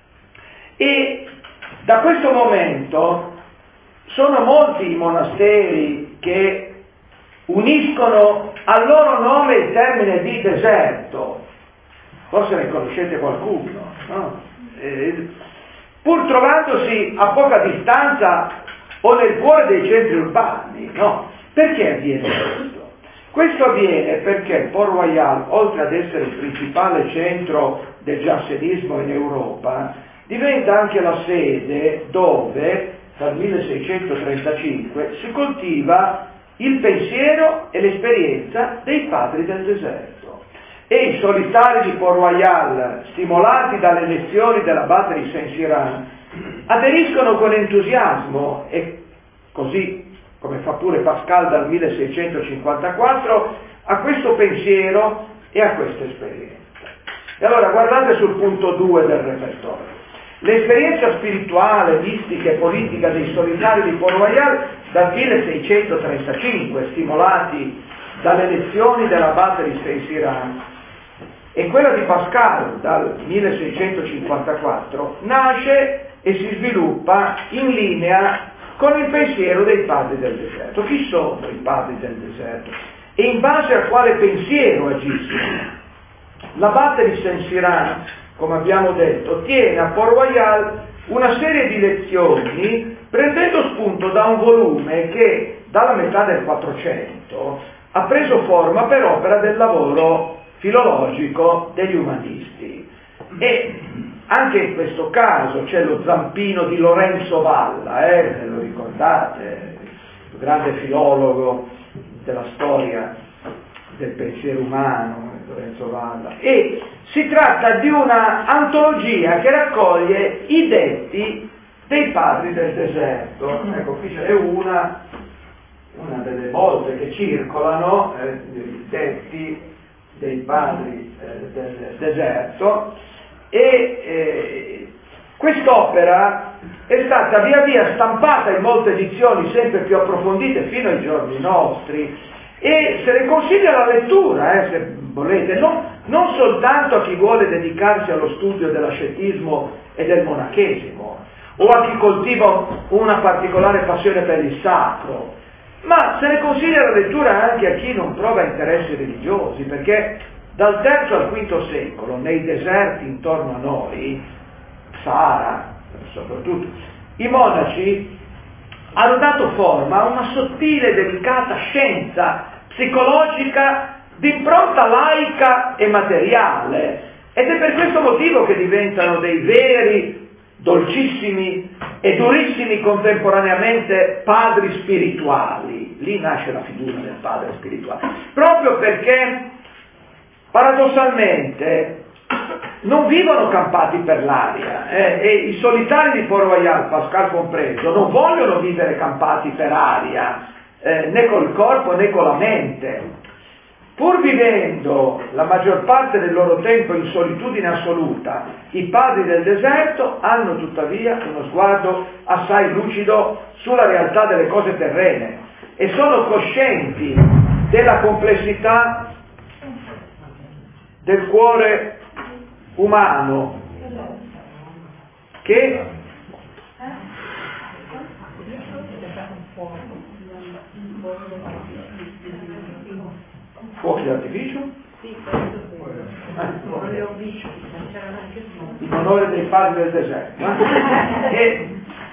E da questo momento sono molti i monasteri che uniscono al loro nome il termine di deserto. Forse ne conoscete qualcuno, no? Pur trovandosi a poca distanza o nel cuore dei centri urbani, no? Perché avviene questo? Questo avviene perché Port-Royal, oltre ad essere il principale centro del giansenismo in Europa, diventa anche la sede dove dal 1635 si coltiva il pensiero e l'esperienza dei padri del deserto. E i solitari di Port-Royal, stimolati dalle lezioni dell'abate di Saint-Cyran, aderiscono con entusiasmo, e così come fa pure Pascal dal 1654, a questo pensiero e a questa esperienza. E allora guardate sul punto 2 del repertorio. L'esperienza spirituale, mistica e politica dei solitari di Port-Royal dal 1635, stimolati dalle lezioni dell'abate di Saint-Cyran, e quella di Pascal dal 1654, nasce e si sviluppa in linea con il pensiero dei padri del deserto. Chi sono i padri del deserto? E in base a quale pensiero agiscono? L'abate di Saint-Cyran, come abbiamo detto, tiene a Port-Royal una serie di lezioni prendendo spunto da un volume che dalla metà del 400 ha preso forma per opera del lavoro filologico degli umanisti. E anche in questo caso c'è lo zampino di Lorenzo Valla, se lo ricordate, il grande filologo della storia del pensiero umano, Lorenzo Valla. E si tratta di una antologia che raccoglie i detti dei padri del deserto. Ecco, qui c'è una delle molte che circolano, i detti dei padri del deserto, e quest'opera è stata via via stampata in molte edizioni sempre più approfondite fino ai giorni nostri, e se ne consiglia la lettura, se volete, non soltanto a chi vuole dedicarsi allo studio dell'ascetismo e del monachesimo, o a chi coltiva una particolare passione per il sacro, ma se ne consiglia la lettura anche a chi non prova interessi religiosi, perché dal III al V secolo, nei deserti intorno a noi, Sahara soprattutto, i monaci hanno dato forma a una sottile e delicata scienza psicologica di impronta laica e materiale, ed è per questo motivo che diventano dei veri, dolcissimi e durissimi contemporaneamente padri spirituali. Lì nasce la figura del padre spirituale, proprio perché paradossalmente non vivono campati per l'aria, e i solitari di Port-Royal, Pascal compreso, non vogliono vivere campati per aria, né col corpo né con la mente. Pur vivendo la maggior parte del loro tempo in solitudine assoluta, i padri del deserto hanno tuttavia uno sguardo assai lucido sulla realtà delle cose terrene e sono coscienti della complessità del cuore umano che fuochi d'artificio? Sì, in onore dei padri del deserto. E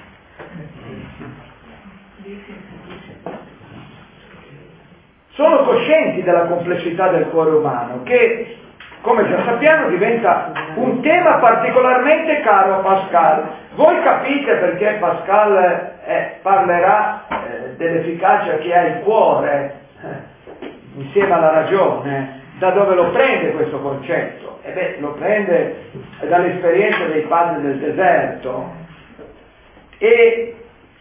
sono coscienti della complessità del cuore umano che, come già sappiamo, diventa un tema particolarmente caro a Pascal. Voi capite perché Pascal parlerà dell'efficacia che ha il cuore insieme alla ragione, da dove lo prende questo concetto. lo prende dall'esperienza dei padri del deserto, e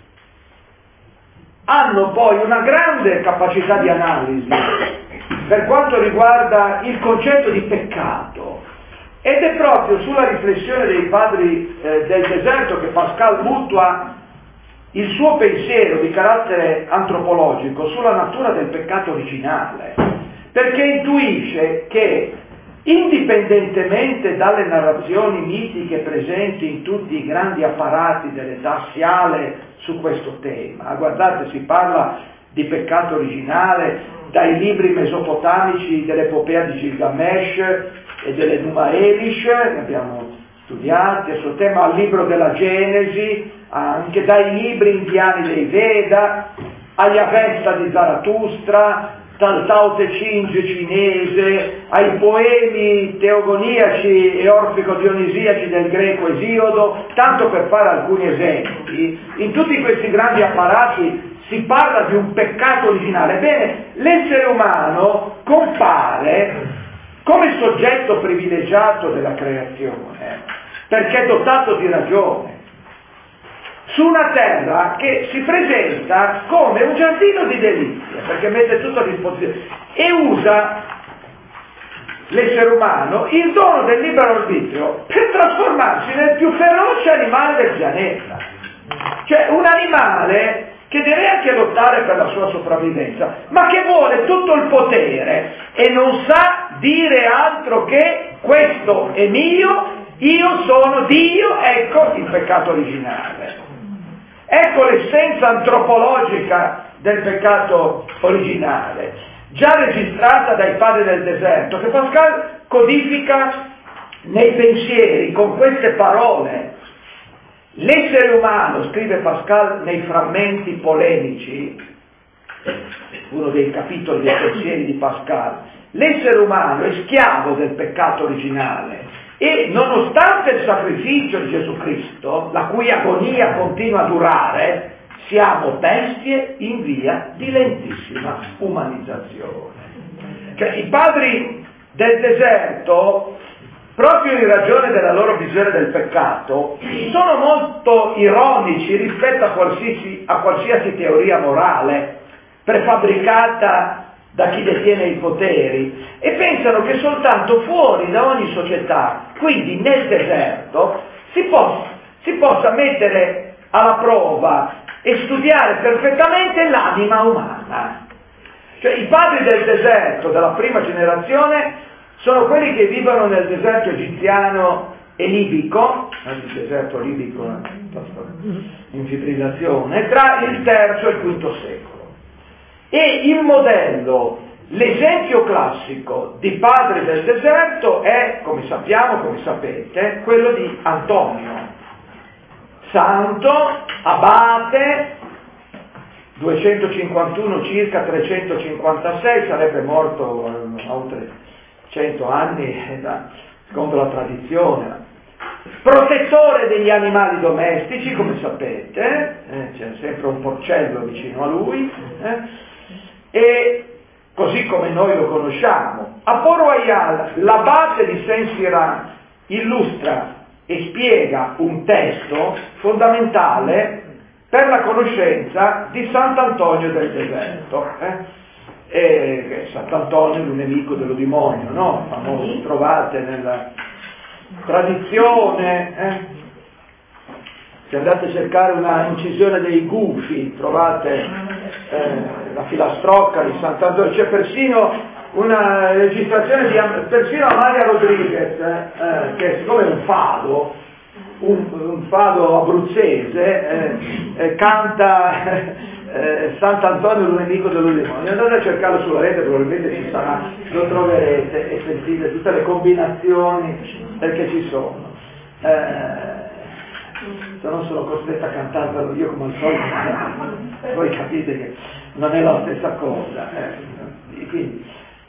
hanno poi una grande capacità di analisi per quanto riguarda il concetto di peccato, ed è proprio sulla riflessione dei padri del deserto che Pascal butta il suo pensiero di carattere antropologico sulla natura del peccato originale, perché intuisce che indipendentemente dalle narrazioni mitiche presenti in tutti i grandi apparati dell'età assiale su questo tema, guardate, si parla di peccato originale dai libri mesopotamici dell'epopea di Gilgamesh e dell'Enuma Elish, ne abbiamo studiati a suo tema, al libro della Genesi, anche dai libri indiani dei Veda, agli Avesta di Zarathustra, dal Tao Te Ching cinese, ai poemi teogoniaci e orfico-dionisiaci del greco Esiodo, tanto per fare alcuni esempi. In tutti questi grandi apparati si parla di un peccato originale. Bene, l'essere umano compare come soggetto privilegiato della creazione, perché è dotato di ragione, su una terra che si presenta come un giardino di delizie, perché mette tutto a disposizione, e usa l'essere umano il dono del libero arbitrio per trasformarsi nel più feroce animale del pianeta. Cioè un animale che deve anche lottare per la sua sopravvivenza, ma che vuole tutto il potere e non sa dire altro che questo è mio, io sono Dio. Ecco il peccato originale. Ecco l'essenza antropologica del peccato originale, già registrata dai padri del deserto, che Pascal codifica nei pensieri con queste parole. L'essere umano, scrive Pascal nei frammenti polemici, uno dei capitoli dei pensieri di Pascal, l'essere umano è schiavo del peccato originale e nonostante il sacrificio di Gesù Cristo, la cui agonia continua a durare, siamo bestie in via di lentissima umanizzazione. Cioè i padri del deserto, proprio in ragione della loro visione del peccato, sono molto ironici rispetto a qualsiasi teoria morale prefabbricata da chi detiene i poteri, e pensano che soltanto fuori da ogni società, quindi nel deserto, si possa mettere alla prova e studiare perfettamente l'anima umana. Cioè i padri del deserto della prima generazione sono quelli che vivono nel deserto egiziano e libico, il deserto libico in fibrillazione, tra il III e il V secolo. E il modello, l'esempio classico di padre del deserto è, come sappiamo, come sapete, quello di Antonio, santo, abate, 251 circa 356, sarebbe morto a oltre 100 anni, secondo la tradizione, protettore degli animali domestici, come sapete, c'è sempre un porcello vicino a lui, e così come noi lo conosciamo. A Port Royal l'abate di Saint-Cyran illustra e spiega un testo fondamentale per la conoscenza di Sant'Antonio del deserto. Sant'Antonio è un nemico dello demonio, no? Famoso, trovate nella tradizione, se andate a cercare una incisione dei Gufi, trovate la filastrocca di Sant'Antonio, c'è persino una registrazione di persino Amalia Rodriguez, che siccome è un fado abruzzese, canta Sant'Antonio è un nemico dello demonio. Andate a cercarlo sulla rete, probabilmente ci sarà, lo troverete e sentite tutte le combinazioni che ci sono. Se non sono costretto a cantarvelo io come al solito, voi capite che non è la stessa cosa. Quindi,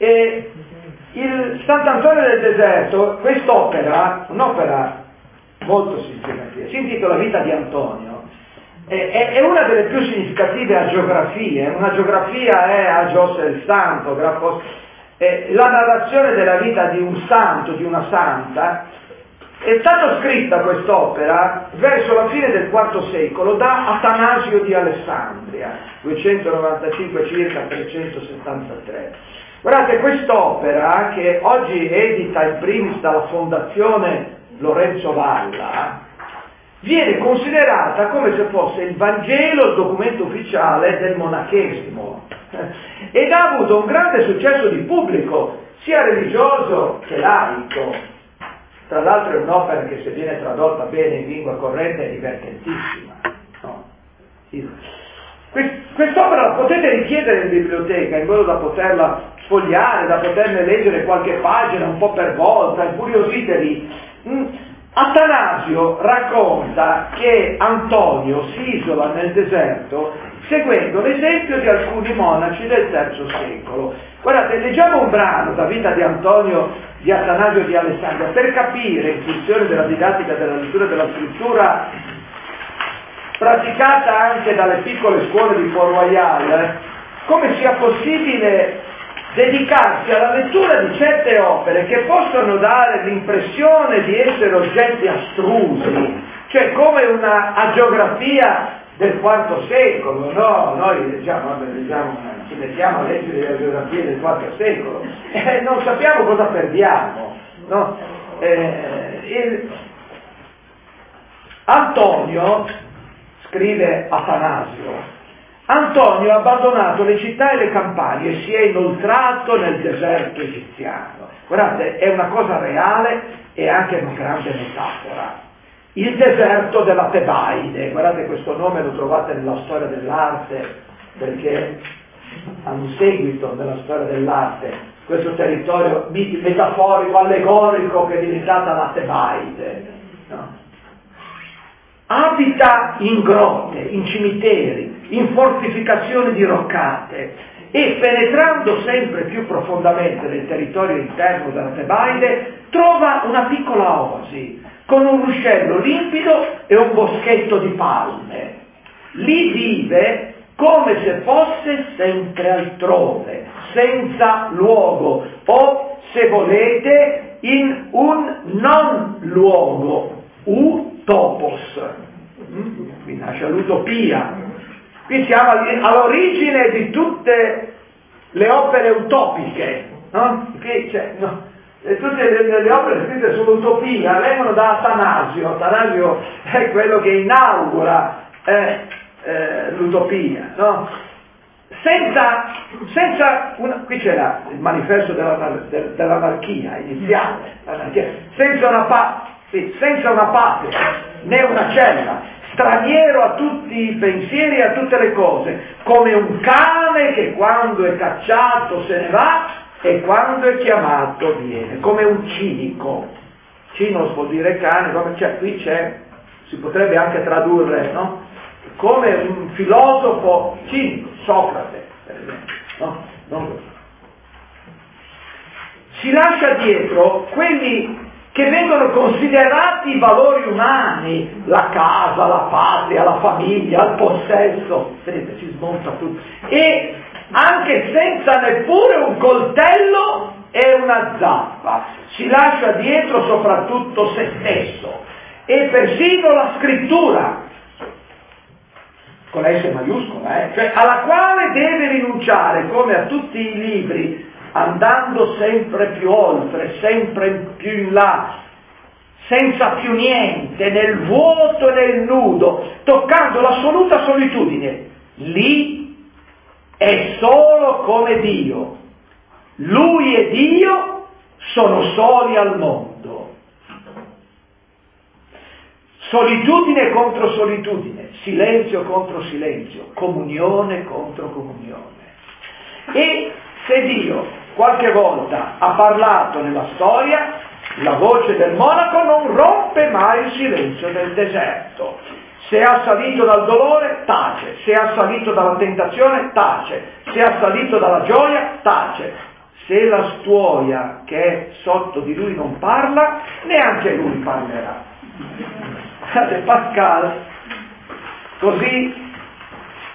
il Sant'Antonio del deserto, quest'opera, un'opera molto significativa, si intitola Vita di Antonio, è una delle più significative agiografie. Una geografia è Agios el Santo, la narrazione della vita di un santo, di una santa, è stata scritta quest'opera verso la fine del IV secolo da Atanasio di Alessandria, 295 circa 373. Guardate, quest'opera, che oggi è edita in primis dalla Fondazione Lorenzo Valla, viene considerata come se fosse il Vangelo, il documento ufficiale del monachesimo, ed ha avuto un grande successo di pubblico, sia religioso che laico. Tra l'altro è un'opera che, se viene tradotta bene in lingua corrente, è divertentissima. No? Quest'opera la potete richiedere in biblioteca in modo da poterla sfogliare, da poterne leggere qualche pagina un po' per volta, incuriositevi. Atanasio racconta che Antonio si isola nel deserto seguendo l'esempio di alcuni monaci del III secolo. Guardate, leggiamo un brano da Vita di Antonio di Atanasio di Alessandria per capire, in funzione della didattica della lettura e della scrittura praticata anche dalle piccole scuole di Port Royal, come sia possibile dedicarsi alla lettura di certe opere che possono dare l'impressione di essere oggetti astrusi, cioè come una agiografia del IV secolo, no? Noi leggiamo, ci mettiamo a leggere le agiografie del IV secolo e non sappiamo cosa perdiamo, no? Antonio, scrive Atanasio, Antonio ha abbandonato le città e le campagne e si è inoltrato nel deserto egiziano. Guardate, è una cosa reale e anche una grande metafora. Il deserto della Tebaide, guardate, questo nome lo trovate nella storia dell'arte, perché ha un seguito nella storia dell'arte, questo territorio metaforico, allegorico che è diventata la Tebaide. No? Abita in grotte, in cimiteri, in fortificazioni diroccate e, penetrando sempre più profondamente nel territorio interno della Tebaide, trova una piccola oasi con un ruscello limpido e un boschetto di palme. Lì vive come se fosse sempre altrove, senza luogo, o, se volete, in un non luogo, utopos. Qui nasce l'utopia. Qui siamo all'origine di tutte le opere utopiche, no? Qui c'è, no? E tutte le opere scritte sull'utopia vengono da Atanasio. Atanasio è quello che inaugura l'utopia, no? Senza qui c'è il manifesto dell'anarchia iniziale, senza una patria né una cella, straniero a tutti i pensieri e a tutte le cose, come un cane che quando è cacciato se ne va e quando è chiamato viene, come un cinico. Cinos vuol dire cane, si potrebbe anche tradurre, no? Come un filosofo cinico, Socrate, per esempio, no? Si lascia dietro quelli che vengono considerati i valori umani, la casa, la patria, la famiglia, il possesso, vedete, si smonta tutto, e anche senza neppure un coltello e una zappa, si lascia dietro soprattutto se stesso, e persino la scrittura, con la S maiuscola, cioè alla quale deve rinunciare, come a tutti i libri, andando sempre più oltre, sempre più in là, senza più niente, nel vuoto e nel nudo, toccando l'assoluta solitudine. Lì è solo come Dio. Lui e Dio sono soli al mondo. Solitudine contro solitudine, silenzio contro silenzio, comunione contro comunione. E se Dio qualche volta ha parlato nella storia, la voce del monaco non rompe mai il silenzio del deserto. Se è assalito dal dolore, tace. Se è assalito dalla tentazione, tace. Se è assalito dalla gioia, tace. Se la stuoia che è sotto di lui non parla, neanche lui parlerà. Pascal così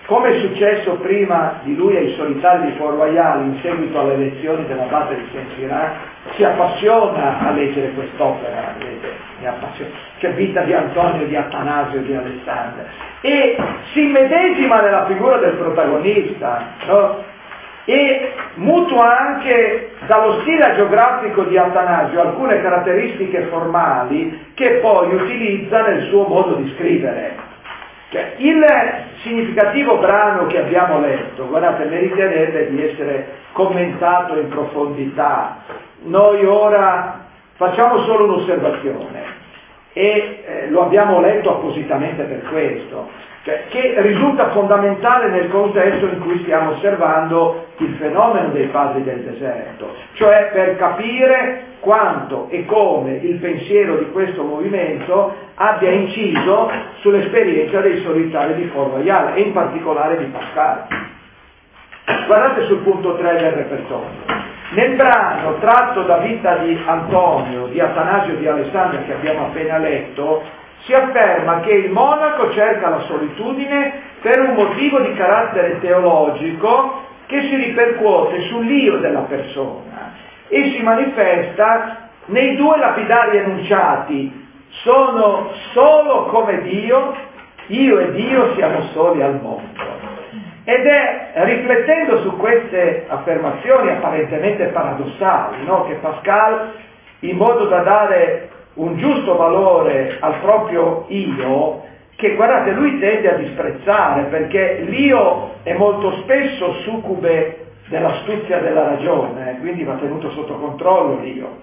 come è successo prima di lui ai solitari di Port Royal in seguito alle lezioni dell'abate di Saint-Cyran, si appassiona a leggere quest'opera, mi appassiona, cioè Vita di Antonio, di Atanasio, di Alessandria, e si immedesima nella figura del protagonista, no? E mutua anche dallo stile geografico di Atanasio alcune caratteristiche formali che poi utilizza nel suo modo di scrivere. Cioè, il significativo brano che abbiamo letto, guardate, meriterebbe di essere commentato in profondità. Noi ora facciamo solo un'osservazione e lo abbiamo letto appositamente per questo, cioè, che risulta fondamentale nel contesto in cui stiamo osservando il fenomeno dei padri del deserto, cioè per capire quanto e come il pensiero di questo movimento abbia inciso sull'esperienza dei solitari di Port Royal e in particolare di Pascal. Guardate sul punto 3 del repertorio. Nel brano tratto da Vita di Antonio, di Atanasio di Alessandria che abbiamo appena letto, si afferma che il monaco cerca la solitudine per un motivo di carattere teologico che si ripercuote sull'io della persona e si manifesta nei due lapidari enunciati: sono solo come Dio, io e Dio siamo soli al mondo. Ed è riflettendo su queste affermazioni apparentemente paradossali, no? Che Pascal, in modo da dare un giusto valore al proprio io, che guardate lui tende a disprezzare, perché l'io è molto spesso succube dell'astuzia della ragione, quindi va tenuto sotto controllo l'io.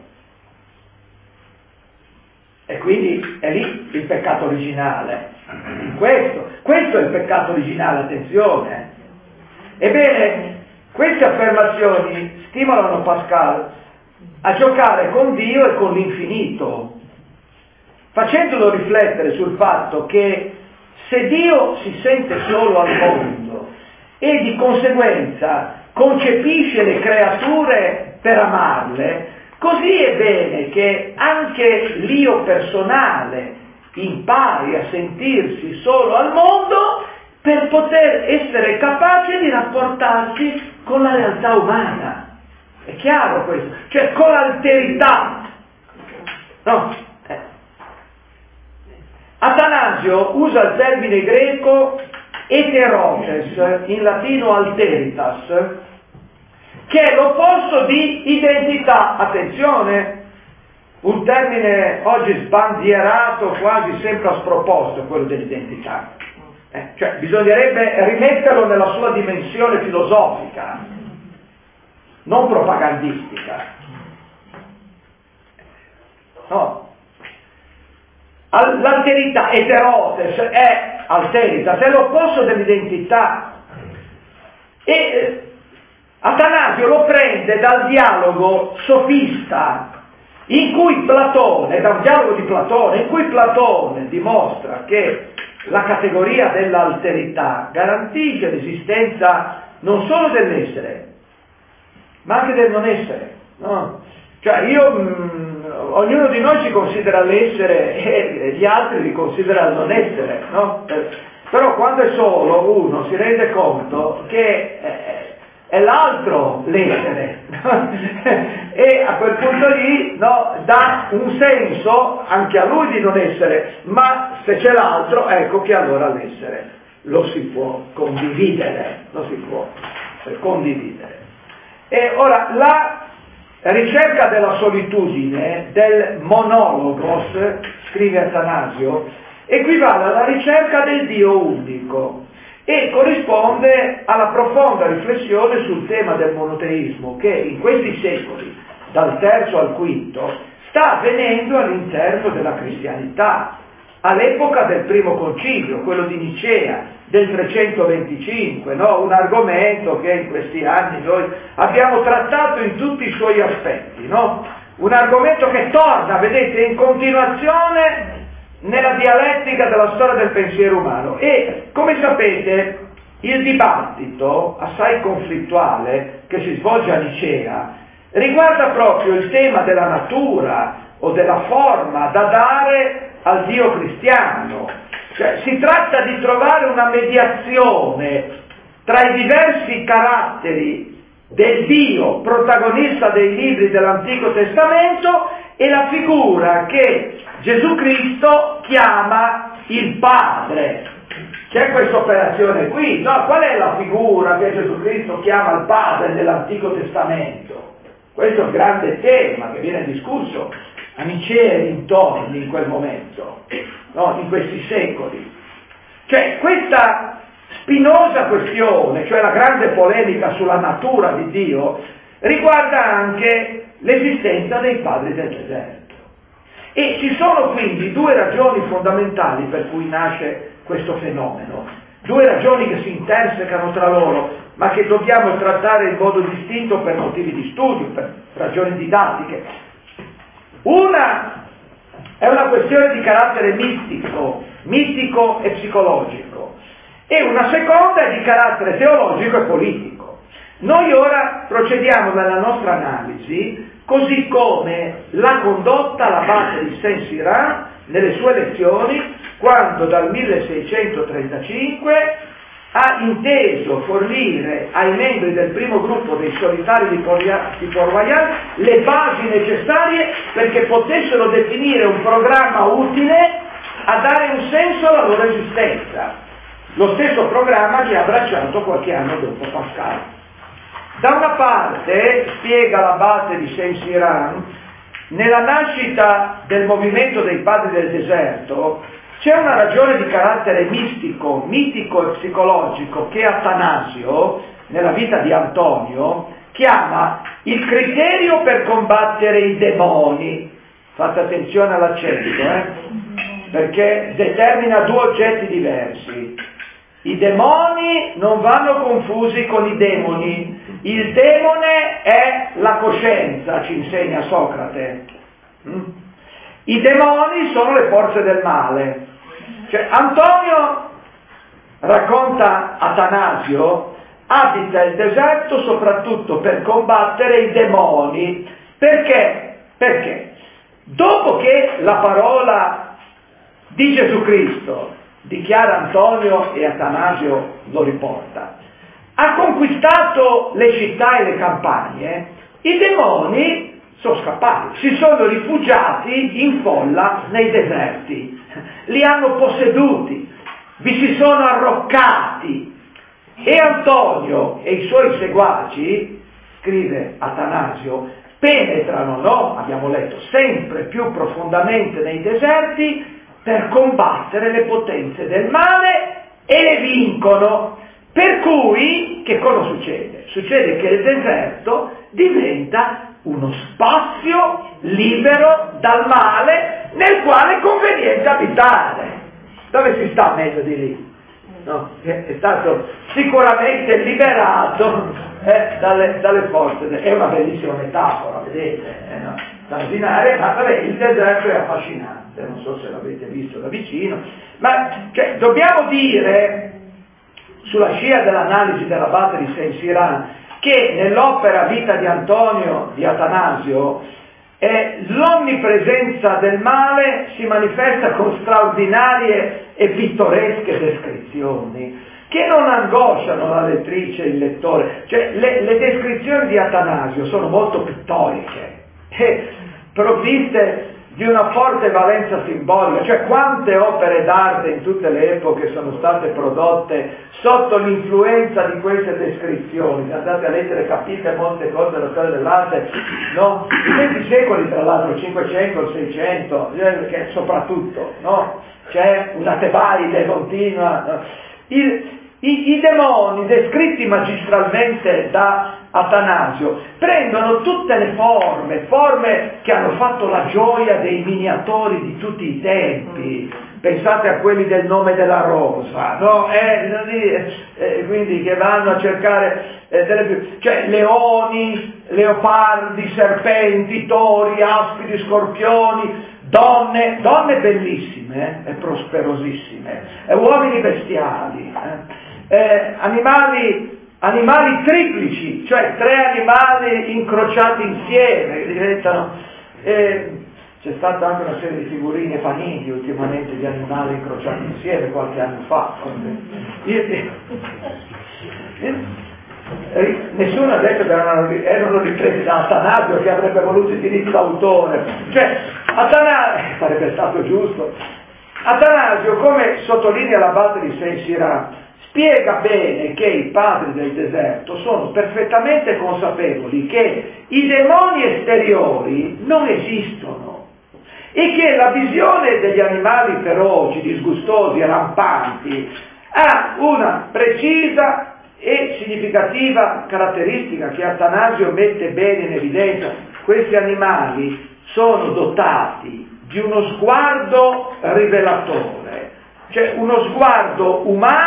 E quindi è lì il peccato originale. Questo è il peccato originale, attenzione. Ebbene, queste affermazioni stimolano Pascal a giocare con Dio e con l'infinito, facendolo riflettere sul fatto che se Dio si sente solo al mondo e di conseguenza concepisce le creature per amarle, così è bene che anche l'io personale impari a sentirsi solo al mondo per poter essere capace di rapportarsi con la realtà umana. È chiaro questo? Cioè con l'alterità. No? Atanasio usa il termine greco heterotes, in latino alteritas, che è l'opposto di identità. Attenzione, un termine oggi sbandierato, quasi sempre a sproposito, quello dell'identità. Cioè bisognerebbe rimetterlo nella sua dimensione filosofica, non propagandistica. No. L'alterità, heterotes, è alteritas, è l'opposto dell'identità. E Atanasio lo prende dal dialogo sofista, in cui Platone, da un dialogo di Platone, in cui Platone dimostra che la categoria dell'alterità garantisce l'esistenza non solo dell'essere, ma anche del non essere. No? Cioè ognuno di noi si considera l'essere e gli altri li considera il non essere, no? Però quando è solo uno si rende conto che è l'altro l'essere e a quel punto lì, no, dà un senso anche a lui di non essere, ma se c'è l'altro, ecco che allora l'essere lo si può condividere, E ora la ricerca della solitudine, del monologos, scrive Atanasio, equivale alla ricerca del Dio unico e corrisponde alla profonda riflessione sul tema del monoteismo che in questi secoli, dal III al V, sta avvenendo all'interno della cristianità, all'epoca del primo concilio, quello di Nicea, del 325, no? Un argomento che in questi anni noi abbiamo trattato in tutti i suoi aspetti, no? Un argomento che torna, vedete, in continuazione nella dialettica della storia del pensiero umano. E, come sapete, il dibattito assai conflittuale che si svolge a Nicea riguarda proprio il tema della natura o della forma da dare al Dio cristiano, Cioè, si tratta di trovare una mediazione tra i diversi caratteri del Dio protagonista dei libri dell'Antico Testamento e la figura che Gesù Cristo chiama il Padre. C'è questa operazione qui, no? Qual è la figura che Gesù Cristo chiama il Padre nell'Antico Testamento? Questo è un grande tema che viene discusso a Nicea e dintorni in quel momento, no? In questi secoli. Cioè, questa spinosa questione, cioè la grande polemica sulla natura di Dio, riguarda anche l'esistenza dei padri del deserto. E ci sono quindi due ragioni fondamentali per cui nasce questo fenomeno, due ragioni che si intersecano tra loro, ma che dobbiamo trattare in modo distinto per motivi di studio, per ragioni didattiche. Una è una questione di carattere mistico e psicologico, e una seconda è di carattere teologico e politico. Noi ora procediamo nella nostra analisi così come l'ha condotta l'abate di Saint-Cyran nelle sue lezioni, quando dal 1635 ha inteso fornire ai membri del primo gruppo dei solitari di Port-Royal le basi necessarie perché potessero definire un programma utile a dare un senso alla loro esistenza. Lo stesso programma che ha abbracciato qualche anno dopo Pascal. Da una parte, spiega l'abate di Saint-Cyran, nella nascita del movimento dei padri del deserto c'è una ragione di carattere mistico, mitico e psicologico che Atanasio, nella vita di Antonio, chiama il criterio per combattere i demoni. Fate attenzione all'accento, perché determina due oggetti diversi. I demoni non vanno confusi con i demoni. Il demone è la coscienza, ci insegna Socrate. I demoni sono le forze del male. Cioè, Antonio, racconta Atanasio, abita il deserto soprattutto per combattere i demoni. Perché? Perché dopo che la parola di Gesù Cristo, dichiara Antonio e Atanasio lo riporta, ha conquistato le città e le campagne, i demoni sono scappati, si sono rifugiati in folla nei deserti, li hanno posseduti, vi si sono arroccati, e Antonio e i suoi seguaci, scrive Atanasio, penetrano, no? Abbiamo letto, sempre più profondamente nei deserti per combattere le potenze del male e le vincono. Per cui, che cosa succede? Succede che il deserto diventa uno spazio libero dal male nel quale è conveniente abitare. Dove si sta meglio di lì? No? È stato sicuramente liberato dalle forze. È una bellissima metafora, vedete? No? Straordinaria, ma vabbè, il deserto è affascinante, non so se l'avete visto da vicino, ma cioè, dobbiamo dire, sulla scia dell'analisi dell'abate di Saint-Cyran, che nell'opera Vita di Antonio di Atanasio l'onnipresenza del male si manifesta con straordinarie e pittoresche descrizioni che non angosciano la lettrice e il lettore. Cioè, le descrizioni di Atanasio sono molto pittoriche e provviste di una forte valenza simbolica, cioè quante opere d'arte in tutte le epoche sono state prodotte sotto l'influenza di queste descrizioni. Se andate a leggere capite molte cose della storia dell'arte, no? In questi secoli, tra l'altro, il 500, il 600, che soprattutto, no? C'è una Tebaide continua. No? I demoni descritti magistralmente da Atanasio prendono tutte le forme che hanno fatto la gioia dei miniatori di tutti i tempi. Pensate a quelli del Nome della Rosa, no? Quindi che vanno a cercare cioè leoni, leopardi, serpenti, tori, aspidi, scorpioni, donne bellissime e prosperosissime, uomini bestiali, animali triplici, cioè 3 animali incrociati insieme, che diventano, C'è stata anche una serie di figurine Panini ultimamente di animali incrociati insieme qualche anno fa. Nessuno ha detto che erano ripresi da Atanasio, che avrebbe voluto i diritti d'autore. Cioè, Atanasio, sarebbe stato giusto. Atanasio, come sottolinea l'abate di Saint-Cyran, spiega bene che i padri del deserto sono perfettamente consapevoli che i demoni esteriori non esistono e che la visione degli animali feroci, disgustosi e rampanti ha una precisa e significativa caratteristica che Atanasio mette bene in evidenza. Questi animali sono dotati di uno sguardo rivelatore, cioè uno sguardo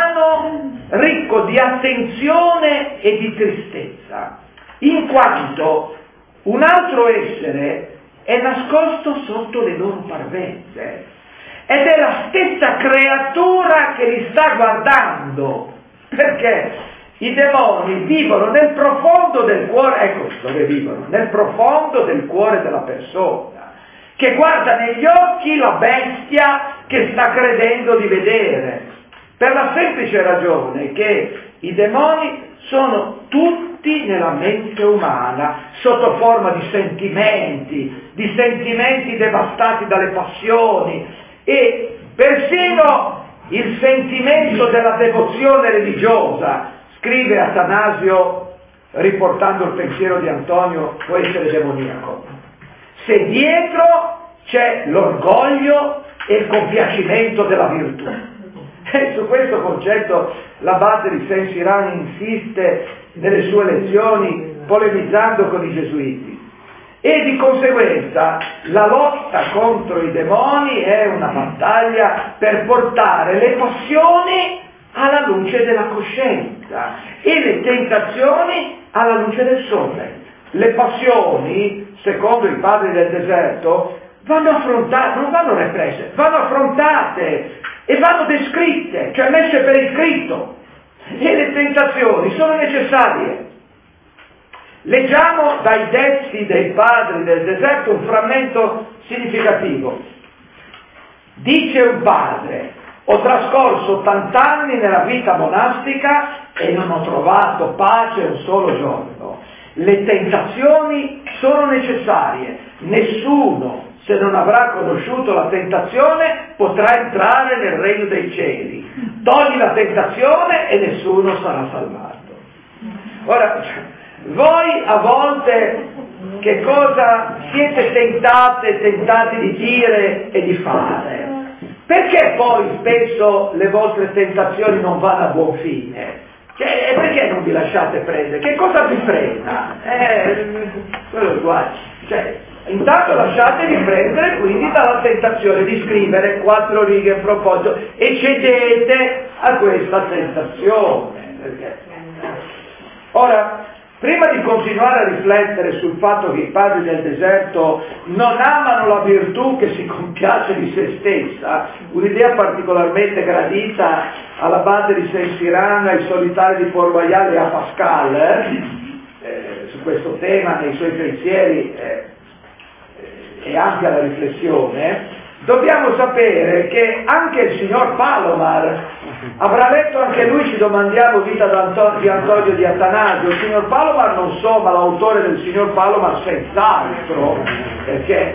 umano ricco di attenzione e di tristezza, in quanto un altro essere è nascosto sotto le loro parvenze ed è la stessa creatura che li sta guardando, perché i demoni vivono nel profondo del cuore, ecco dove vivono, nel profondo del cuore della persona, che guarda negli occhi la bestia che sta credendo di vedere, per la semplice ragione che i demoni sono tutti nella mente umana, sotto forma di sentimenti devastati dalle passioni, e persino il sentimento della devozione religiosa, scrive Atanasio riportando il pensiero di Antonio, può essere demoniaco, se dietro c'è l'orgoglio e il compiacimento della virtù. E su questo concetto l'abate di Saint-Cyran insiste nelle sue lezioni polemizzando con i gesuiti, e di conseguenza la lotta contro i demoni è una battaglia per portare le passioni alla luce della coscienza e le tentazioni alla luce del sole. Le passioni, secondo i padri del deserto, vanno affrontate, non vanno represse, vanno affrontate e vanno descritte, cioè messe per iscritto, e le tentazioni sono necessarie. Leggiamo dai Detti dei padri del deserto un frammento significativo. Dice un padre: ho trascorso 80 anni nella vita monastica e non ho trovato pace un solo giorno. Le tentazioni sono necessarie, nessuno, se non avrà conosciuto la tentazione, potrà entrare nel regno dei cieli. Togli la tentazione e nessuno sarà salvato. Ora, voi a volte che cosa siete tentati di dire e di fare? Perché poi spesso le vostre tentazioni non vanno a buon fine? Cioè, perché non vi lasciate prendere? Che cosa vi frena? Quello è uguale. Cioè, intanto lasciatevi prendere quindi dalla tentazione di scrivere 4 righe in proposito e cedete a questa tentazione. Perché? Ora, prima di continuare a riflettere sul fatto che i padri del deserto non amano la virtù che si compiace di se stessa, un'idea particolarmente gradita all'abate di Saint-Cyran, ai solitari di Port-Royal e a Pascal, su questo tema nei suoi pensieri e anche alla riflessione, dobbiamo sapere che anche il signor Palomar avrà letto, anche lui, ci domandiamo, vita di Antonio di Atanasio. Il signor Palomar non so, ma l'autore del signor Palomar senz'altro, perché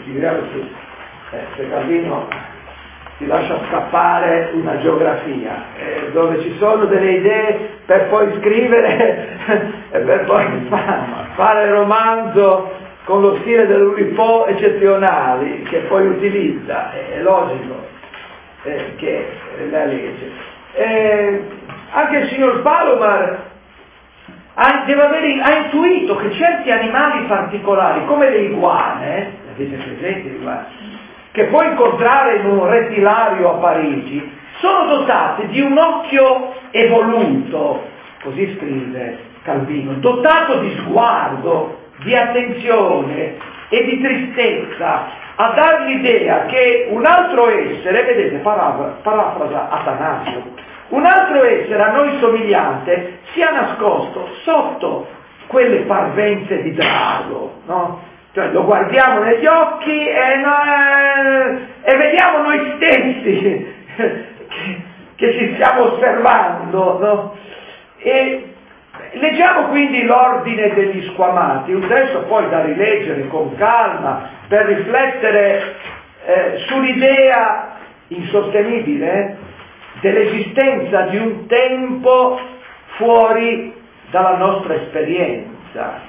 se Calvino si lascia scappare una geografia dove ci sono delle idee per poi scrivere e per poi fare il romanzo con lo stile dell'Oulipo eccezionali che poi utilizza, è logico che la legge. Anche il signor Palomar ha intuito che certi animali particolari, come le iguane, avete presente le iguane, che puoi incontrare in un rettilario a Parigi, sono dotati di un occhio evoluto, così scrive Calvino, dotato di sguardo, di attenzione e di tristezza, a dar l'idea che un altro essere, vedete, parafrasa Atanasio, un altro essere a noi somigliante sia nascosto sotto quelle parvenze di drago, no? Cioè lo guardiamo negli occhi e vediamo noi stessi che ci stiamo osservando, no? E leggiamo quindi l'ordine degli squamati, un testo poi da rileggere con calma per riflettere sull'idea insostenibile dell'esistenza di un tempo fuori dalla nostra esperienza.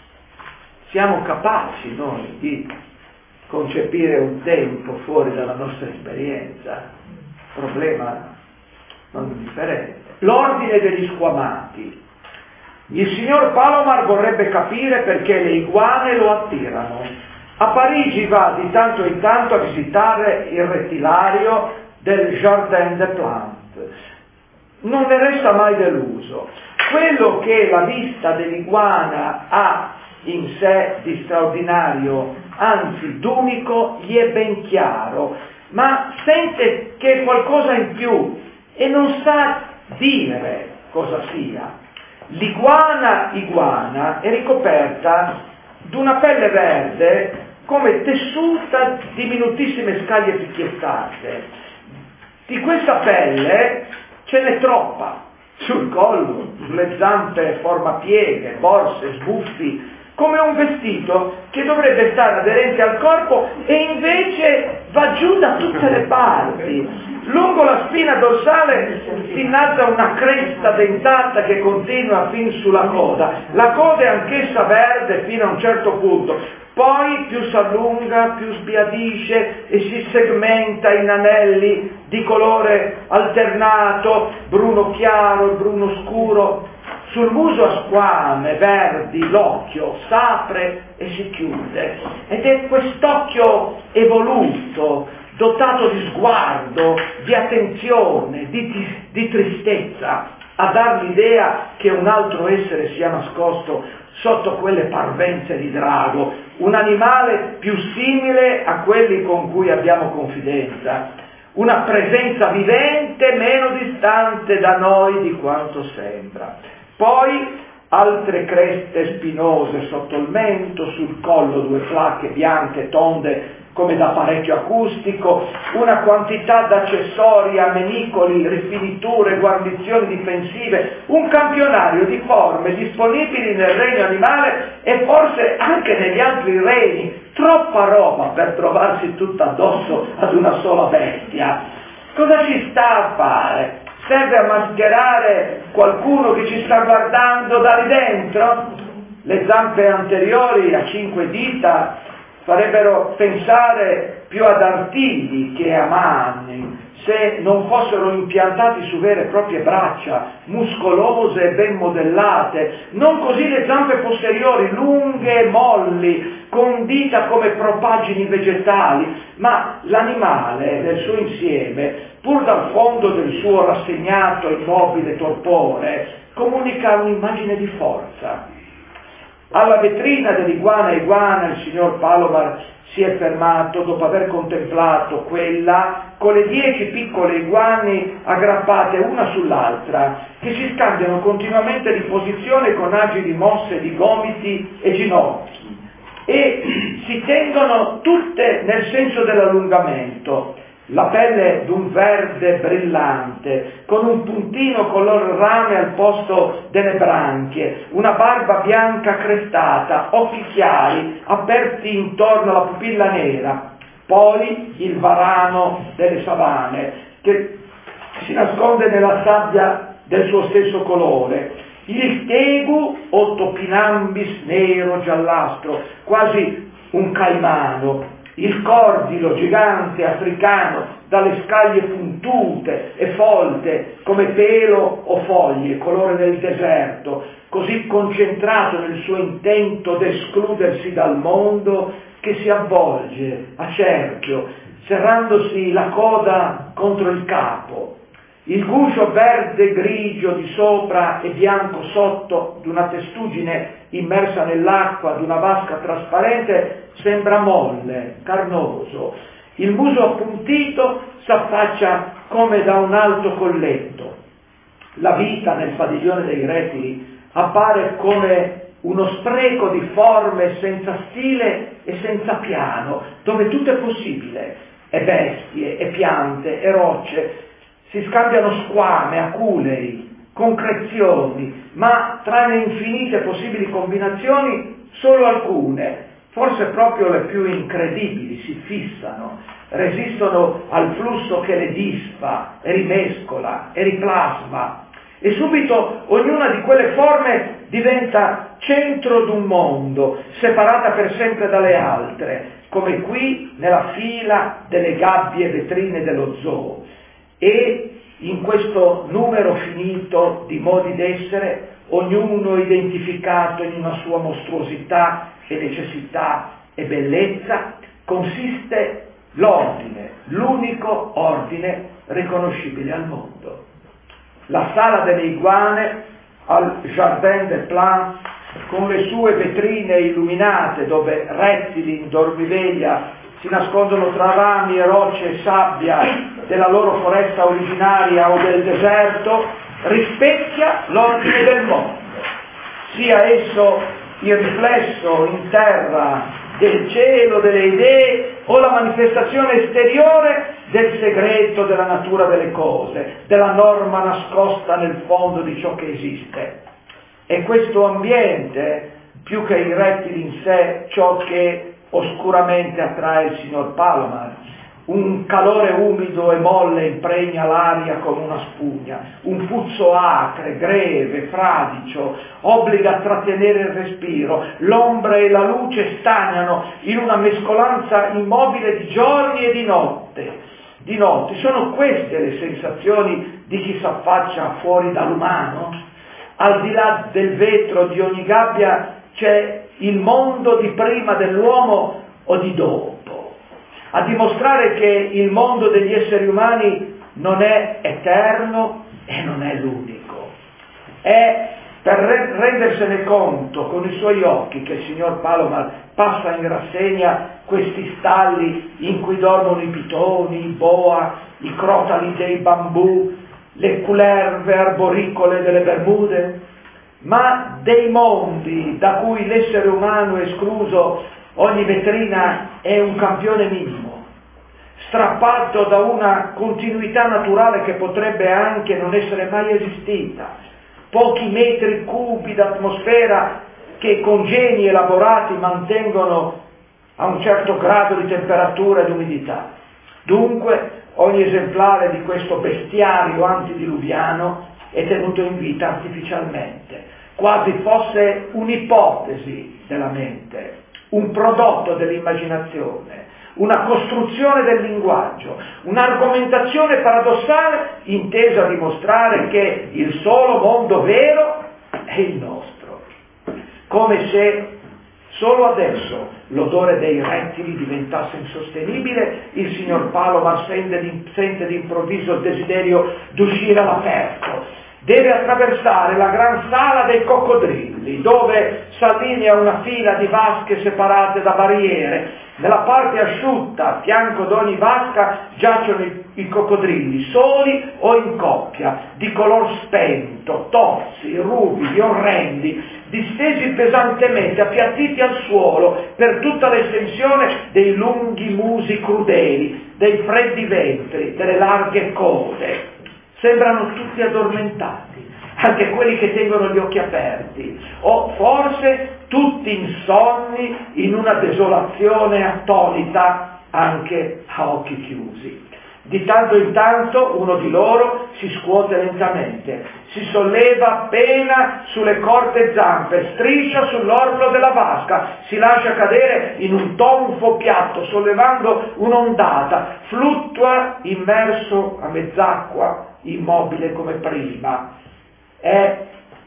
Siamo capaci noi di concepire un tempo fuori dalla nostra esperienza? Problema non indifferente. L'ordine degli squamati. Il signor Palomar vorrebbe capire perché le iguane lo attirano. A Parigi va di tanto in tanto a visitare il rettilario del Jardin des Plantes. Non ne resta mai deluso. Quello che la vista dell'iguana ha in sé di straordinario, anzi d'unico, gli è ben chiaro, ma sente che è qualcosa in più e non sa dire cosa sia. L'iguana iguana è ricoperta d'una pelle verde come tessuta di minutissime scaglie picchiettate. Di questa pelle ce n'è troppa, sul collo, sulle zampe forma pieghe, borse, sbuffi, come un vestito che dovrebbe stare aderente al corpo e invece va giù da tutte le parti. Lungo la spina dorsale si innalza una cresta dentata che continua fin sulla coda. La coda è anch'essa verde fino a un certo punto, poi più si allunga, più sbiadisce e si segmenta in anelli di colore alternato, bruno chiaro e bruno scuro. Sul muso a squame verdi l'occhio s'apre e si chiude, ed è quest'occhio evoluto, dotato di sguardo, di attenzione, di tristezza, a dar l'idea che un altro essere sia nascosto sotto quelle parvenze di drago, un animale più simile a quelli con cui abbiamo confidenza, una presenza vivente meno distante da noi di quanto sembra. Poi altre creste spinose sotto il mento, sul collo due placche bianche tonde come da apparecchio acustico, una quantità d'accessori, amenicoli, rifiniture, guarnizioni difensive, un campionario di forme disponibili nel regno animale e forse anche negli altri regni, troppa roba per trovarsi tutta addosso ad una sola bestia. Cosa ci sta a fare? Serve a mascherare qualcuno che ci sta guardando da lì dentro? Le zampe anteriori a 5 dita farebbero pensare più ad artigli che a mani, se non fossero impiantati su vere e proprie braccia, muscolose e ben modellate, non così le zampe posteriori, lunghe e molli, con dita come propaggini vegetali, ma l'animale nel suo insieme, pur dal fondo del suo rassegnato e immobile torpore, comunica un'immagine di forza. Alla vetrina dell'iguana iguana il signor Palomar si è fermato dopo aver contemplato quella con le 10 piccole iguane aggrappate una sull'altra, che si scambiano continuamente di posizione con agili mosse di gomiti e ginocchi e si tengono tutte nel senso dell'allungamento. La pelle d'un verde brillante, con un puntino color rame al posto delle branchie, una barba bianca crestata, occhi chiari, aperti intorno alla pupilla nera, poi il varano delle savane, che si nasconde nella sabbia del suo stesso colore, il tegu o topinambis nero giallastro, quasi un caimano, il cordilo gigante africano dalle scaglie puntute e folte come pelo o foglie, colore del deserto, così concentrato nel suo intento d'escludersi dal mondo che si avvolge a cerchio, serrandosi la coda contro il capo. Il guscio verde grigio di sopra e bianco sotto d'una testuggine immersa nell'acqua d'una vasca trasparente sembra molle, carnoso. Il muso appuntito s'affaccia come da un alto colletto. La vita nel padiglione dei rettili appare come uno spreco di forme senza stile e senza piano, dove tutto è possibile, e bestie, e piante, e rocce, si scambiano squame, aculei, concrezioni, ma tra le infinite possibili combinazioni solo alcune, forse proprio le più incredibili, si fissano, resistono al flusso che le disfa, e rimescola, e riplasma, e subito ognuna di quelle forme diventa centro d'un mondo, separata per sempre dalle altre, come qui nella fila delle gabbie vetrine dello zoo. E in questo numero finito di modi d'essere, ognuno identificato in una sua mostruosità e necessità e bellezza, consiste l'ordine, l'unico ordine riconoscibile al mondo. La sala delle iguane al Jardin des Plantes, con le sue vetrine illuminate dove rettili in dormiveglia si nascondono tra rami e rocce e sabbia della loro foresta originaria o del deserto, rispecchia l'ordine del mondo, sia esso il riflesso in terra del cielo, delle idee, o la manifestazione esteriore del segreto della natura delle cose, della norma nascosta nel fondo di ciò che esiste. E questo ambiente, più che i rettili in sé, ciò che oscuramente attrae il signor Palomar. Un calore umido e molle impregna l'aria come una spugna, un puzzo acre, greve, fradicio, obbliga a trattenere il respiro, l'ombra e la luce stagnano in una mescolanza immobile di giorni e di notte. Di notte, sono queste le sensazioni di chi s'affaccia fuori dall'umano? Al di là del vetro di ogni gabbia c'è il mondo di prima dell'uomo o di dopo, a dimostrare che il mondo degli esseri umani non è eterno e non è l'unico. È per rendersene conto con i suoi occhi che il signor Palomar passa in rassegna questi stalli in cui dormono i pitoni, i boa, i crotali dei bambù, le culerve arboricole delle Bermude, ma dei mondi da cui l'essere umano è escluso. Ogni vetrina è un campione minimo, strappato da una continuità naturale che potrebbe anche non essere mai esistita. Pochi metri cubi d'atmosfera che con geni elaborati mantengono a un certo grado di temperatura e di umidità. Dunque, ogni esemplare di questo bestiario antediluviano è tenuto in vita artificialmente, quasi fosse un'ipotesi della mente, un prodotto dell'immaginazione, una costruzione del linguaggio, un'argomentazione paradossale intesa a dimostrare che il solo mondo vero è il nostro. Come se solo adesso l'odore dei rettili diventasse insostenibile, il signor Palomar sente d'improvviso il desiderio d'uscire all'aperto. Deve attraversare la gran sala dei coccodrilli, dove s'allinea una fila di vasche separate da barriere. Nella parte asciutta, a fianco d'ogni vasca, giacciono i coccodrilli, soli o in coppia, di color spento, tozzi, ruvidi, orrendi, distesi pesantemente, appiattiti al suolo per tutta l'estensione dei lunghi musi crudeli, dei freddi ventri, delle larghe code. Sembrano tutti addormentati, anche quelli che tengono gli occhi aperti, o forse tutti insonni in una desolazione attonita anche a occhi chiusi. Di tanto in tanto uno di loro si scuote lentamente, si solleva appena sulle corte zampe, striscia sull'orlo della vasca, si lascia cadere in un tonfo piatto, sollevando un'ondata, fluttua immerso a mezz'acqua, immobile come prima. È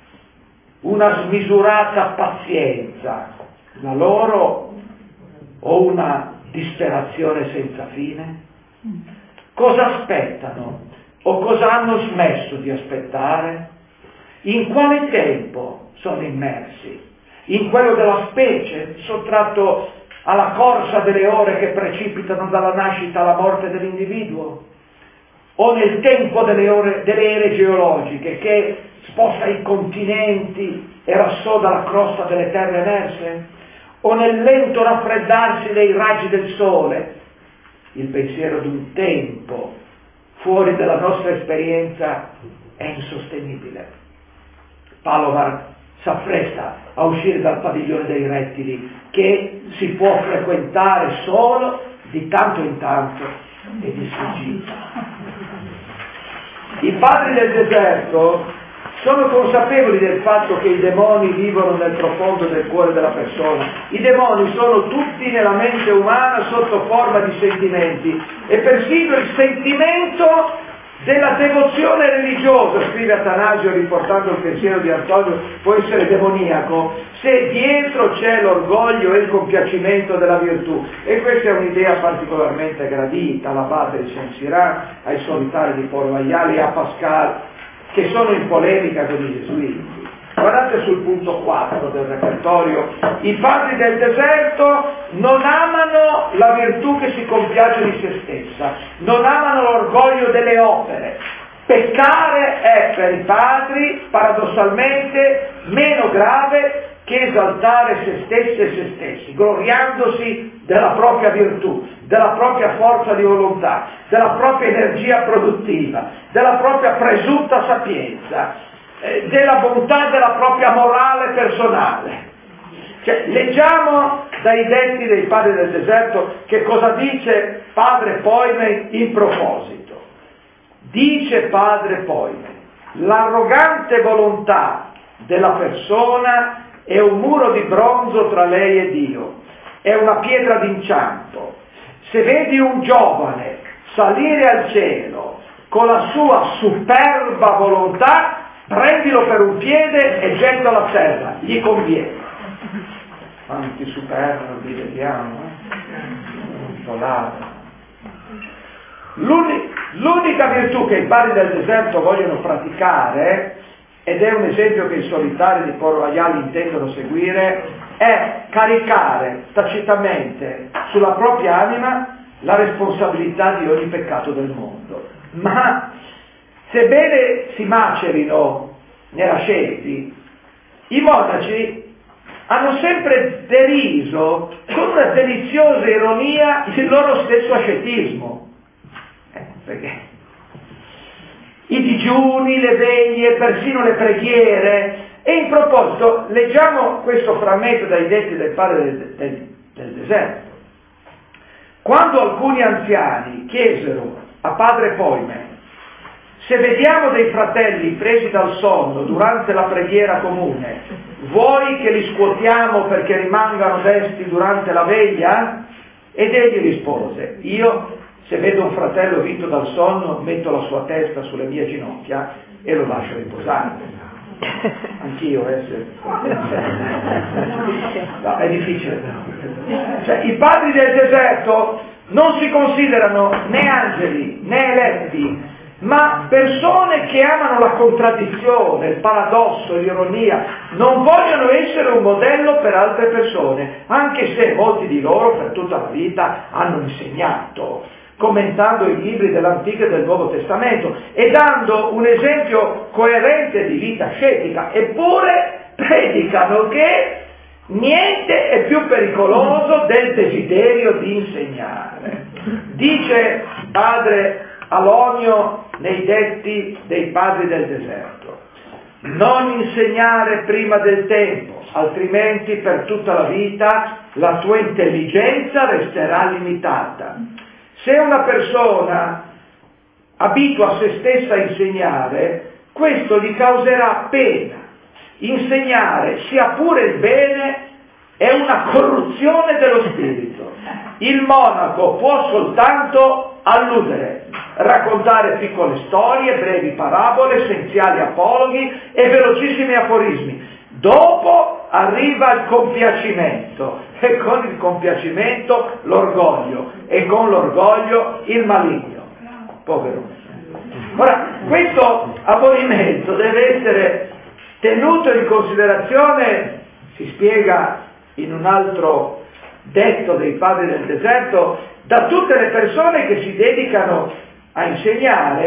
una smisurata pazienza, la loro, o una disperazione senza fine? Cosa aspettano o cosa hanno smesso di aspettare? In quale tempo sono immersi? In quello della specie, sottratto alla corsa delle ore che precipitano dalla nascita alla morte dell'individuo? O nel tempo delle ere geologiche che sposta i continenti e rassoda la crosta delle terre emerse? O nel lento raffreddarsi dei raggi del sole? Il pensiero di un tempo fuori dalla nostra esperienza è insostenibile. Palovar s'appresta a uscire dal padiglione dei rettili, che si può frequentare solo di tanto in tanto e di sfuggita. I padri del deserto sono consapevoli del fatto che i demoni vivono nel profondo del cuore della persona. I demoni sono tutti nella mente umana sotto forma di sentimenti, e persino il sentimento della devozione religiosa, scrive Atanasio riportando il pensiero di Antonio, può essere demoniaco se dietro c'è l'orgoglio e il compiacimento della virtù. E questa è un'idea particolarmente gradita all'abate di Saint-Cyran, ai solitari di Port-Royal e a Pascal, che sono in polemica con i gesuiti. Guardate sul punto 4 del repertorio: i padri del deserto non amano la virtù che si compiace di se stessa, non amano l'orgoglio delle opere. Peccare è per i padri paradossalmente meno grave che esaltare se stessi e se stessi, gloriandosi della propria virtù, della propria forza di volontà, della propria energia produttiva, della propria presunta sapienza, della bontà della propria morale personale. Leggiamo dai detti dei padri del deserto che cosa dice padre Poimen in proposito. Dice padre Poimen: l'arrogante volontà della persona è un muro di bronzo tra lei e Dio, è una pietra d'inciampo. Se vedi un giovane salire al cielo con la sua superba volontà, prendilo per un piede e gettalo a terra, gli conviene. Quanti superbi vediamo, L'unica virtù che i padri del deserto vogliono praticare, ed è un esempio che i solitari di Port-Royal intendono seguire, è caricare tacitamente sulla propria anima la responsabilità di ogni peccato del mondo. Ma sebbene si macerino nell'ascesi, i monaci hanno sempre deriso con una deliziosa ironia il loro stesso ascetismo. Perché i digiuni, le veglie, persino le preghiere. E in proposito leggiamo questo frammento dai detti del padre del deserto. Quando alcuni anziani chiesero a padre Poimen: se vediamo dei fratelli presi dal sonno durante la preghiera comune, vuoi che li scuotiamo perché rimangano desti durante la veglia? Ed egli rispose: io, se vedo un fratello vinto dal sonno, metto la sua testa sulle mie ginocchia e lo lascio riposare. Anch'io, no, è difficile. Cioè, i padri del deserto non si considerano né angeli né eletti, ma persone che amano la contraddizione, il paradosso, l'ironia. Non vogliono essere un modello per altre persone, anche se molti di loro per tutta la vita hanno insegnato, commentando i libri dell'Antico e del Nuovo Testamento e dando un esempio coerente di vita ascetica, eppure predicano che niente è più pericoloso del desiderio di insegnare. Dice padre Alonio nei detti dei padri del deserto: non insegnare prima del tempo, altrimenti per tutta la vita la tua intelligenza resterà limitata. Se una persona abitua se stessa a insegnare, questo gli causerà pena. Insegnare, sia pure il bene, è una corruzione dello spirito. Il monaco può soltanto alludere, raccontare piccole storie, brevi parabole, essenziali apologhi e velocissimi aforismi. Dopo arriva il compiacimento, e con il compiacimento l'orgoglio, e con l'orgoglio il maligno. Povero. Ora, questo abbonimento deve essere tenuto in considerazione, si spiega in un altro detto dei padri del deserto, da tutte le persone che si dedicano a insegnare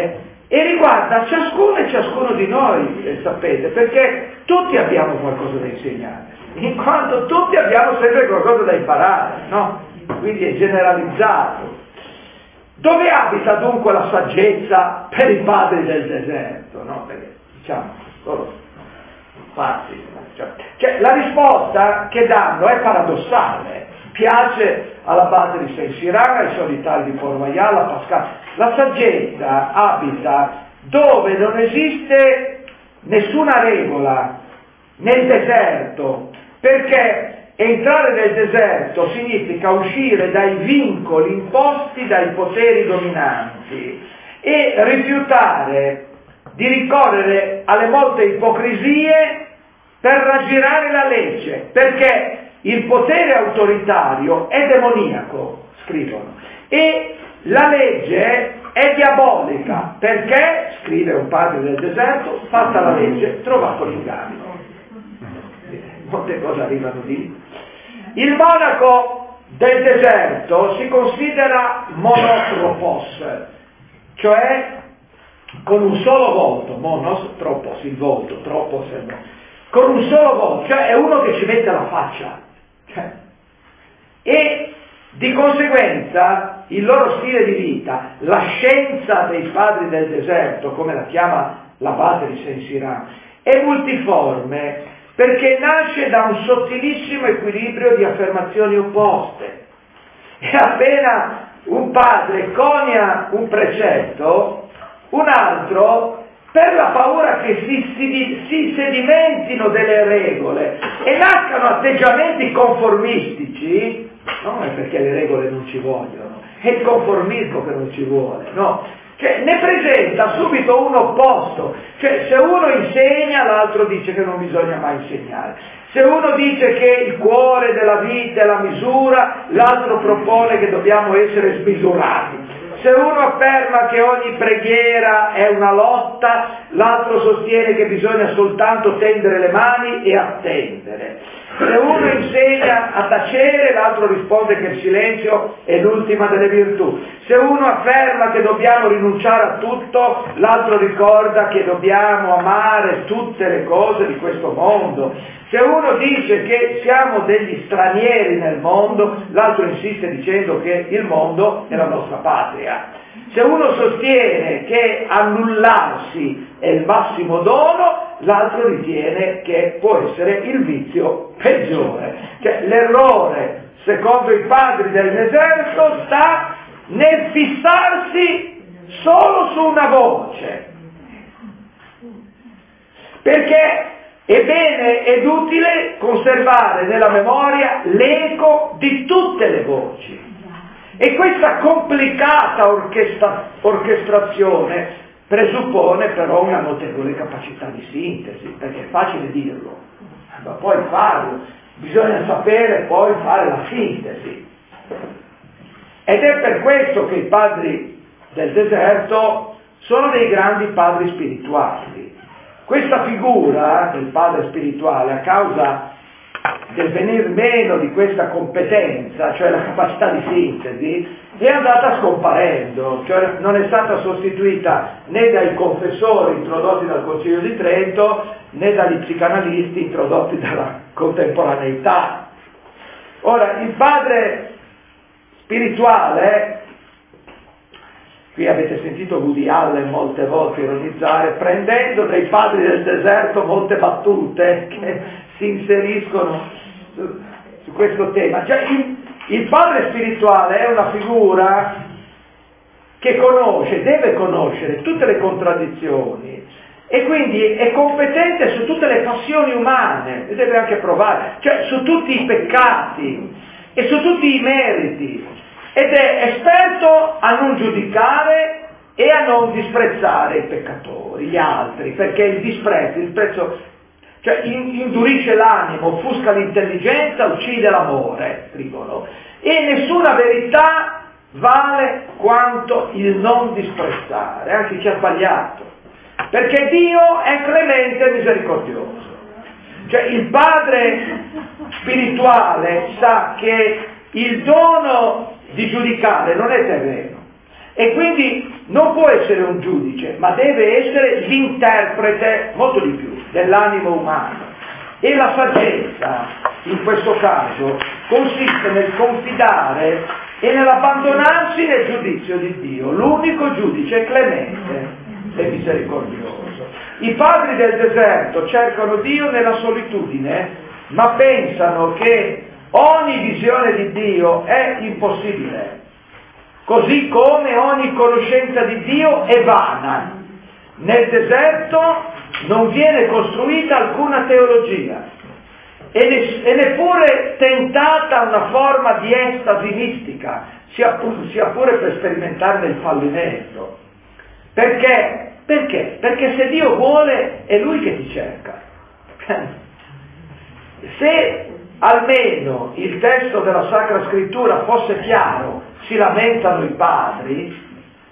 e riguarda ciascuno e ciascuno di noi, sapete, perché tutti abbiamo qualcosa da insegnare, in quanto tutti abbiamo sempre qualcosa da imparare, no? Quindi è generalizzato. Dove abita dunque la saggezza per i padri del deserto? No? Perché, diciamo, loro pazzi. Cioè, la risposta che danno è paradossale. Piace all'abate di Saint-Cyran, ai solitari di Port-Royal, a Pascal. La saggezza abita dove non esiste nessuna regola, nel deserto, perché entrare nel deserto significa uscire dai vincoli imposti dai poteri dominanti e rifiutare di ricorrere alle molte ipocrisie per raggirare la legge, perché il potere autoritario è demoniaco, scrivono, e la legge è diabolica, perché, scrive un padre del deserto, fatta la legge, trovato l'inganno. Molte cose arrivano lì. Il monaco del deserto si considera monotropos, cioè con un solo volto, monos, tropos, il volto, tropos è no, con un solo volto, cioè è uno che ci mette la faccia. E di conseguenza il loro stile di vita, la scienza dei padri del deserto, come la chiama l'abate di Saint-Cyran, è multiforme, perché nasce da un sottilissimo equilibrio di affermazioni opposte. E appena un padre conia un precetto, un altro, per la paura che si sedimentino delle regole e nascano atteggiamenti conformistici, non è perché le regole non ci vogliono, è il conformismo che non ci vuole, no? Cioè, ne presenta subito un opposto, cioè se uno insegna l'altro dice che non bisogna mai insegnare, se uno dice che il cuore della vita è la misura, l'altro propone che dobbiamo essere smisurati, se uno afferma che ogni preghiera è una lotta, l'altro sostiene che bisogna soltanto tendere le mani e attendere. Se uno insegna a tacere, l'altro risponde che il silenzio è l'ultima delle virtù. Se uno afferma che dobbiamo rinunciare a tutto, l'altro ricorda che dobbiamo amare tutte le cose di questo mondo. Se uno dice che siamo degli stranieri nel mondo, l'altro insiste dicendo che il mondo è la nostra patria. Se uno sostiene che annullarsi è il massimo dono, l'altro ritiene che può essere il vizio peggiore. Cioè l'errore, secondo i padri del deserto, sta nel fissarsi solo su una voce. Perché è bene ed utile conservare nella memoria l'eco di tutte le voci. E questa complicata orchestrazione presuppone però una notevole capacità di sintesi, perché è facile dirlo, ma poi farlo, bisogna sapere poi fare la sintesi. Ed è per questo che i padri del deserto sono dei grandi padri spirituali. Questa figura del padre spirituale, a causa del venir meno di questa competenza, cioè la capacità di sintesi, è andata scomparendo, cioè non è stata sostituita né dai confessori introdotti dal Concilio di Trento, né dagli psicanalisti introdotti dalla contemporaneità. Ora, il padre spirituale, qui avete sentito Woody Allen molte volte ironizzare, prendendo dai padri del deserto molte battute che si inseriscono su questo tema. Cioè, il padre spirituale è una figura che conosce, deve conoscere tutte le contraddizioni e quindi è competente su tutte le passioni umane e deve anche provare, cioè su tutti i peccati e su tutti i meriti, ed è esperto a non giudicare e a non disprezzare i peccatori, gli altri, perché il disprezzo cioè indurisce l'animo, offusca l'intelligenza, uccide l'amore, scrivono, e nessuna verità vale quanto il non disprezzare, anche chi ha sbagliato, perché Dio è clemente e misericordioso. Cioè il padre spirituale sa che il dono di giudicare non è terreno, E quindi non può essere un giudice, ma deve essere l'interprete, molto di più, dell'animo umano. E la saggezza, in questo caso, consiste nel confidare e nell'abbandonarsi nel giudizio di Dio, l'unico giudice clemente e misericordioso. I padri del deserto cercano Dio nella solitudine, ma pensano che ogni visione di Dio è impossibile, così come ogni conoscenza di Dio è vana. Nel deserto non viene costruita alcuna teologia e neppure tentata una forma di estasi mistica, sia pure per sperimentarne il fallimento. Perché? Perché se Dio vuole è Lui che ti cerca. Se almeno il testo della Sacra Scrittura fosse chiaro, si lamentano i padri,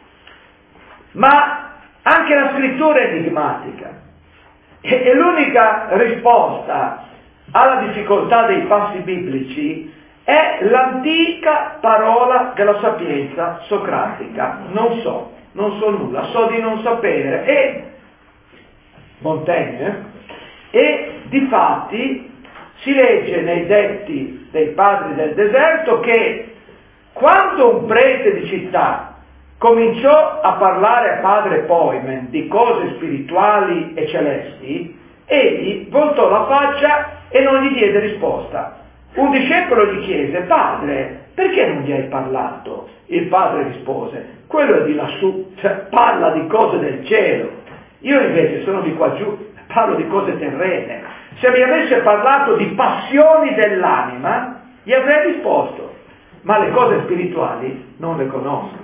ma anche la Scrittura è enigmatica. E l'unica risposta alla difficoltà dei passi biblici è l'antica parola della sapienza socratica: non so nulla, so di non sapere. E Montaigne, e difatti si legge nei detti dei padri del deserto che quando un prete di città cominciò a parlare a padre Poimen di cose spirituali e celesti, egli voltò la faccia e non gli diede risposta. Un discepolo gli chiese: padre, perché non gli hai parlato? Il padre rispose: quello è di lassù, parla di cose del cielo. Io invece sono di qua giù, parlo di cose terrene. Se mi avesse parlato di passioni dell'anima, gli avrei risposto, ma le cose spirituali non le conosco.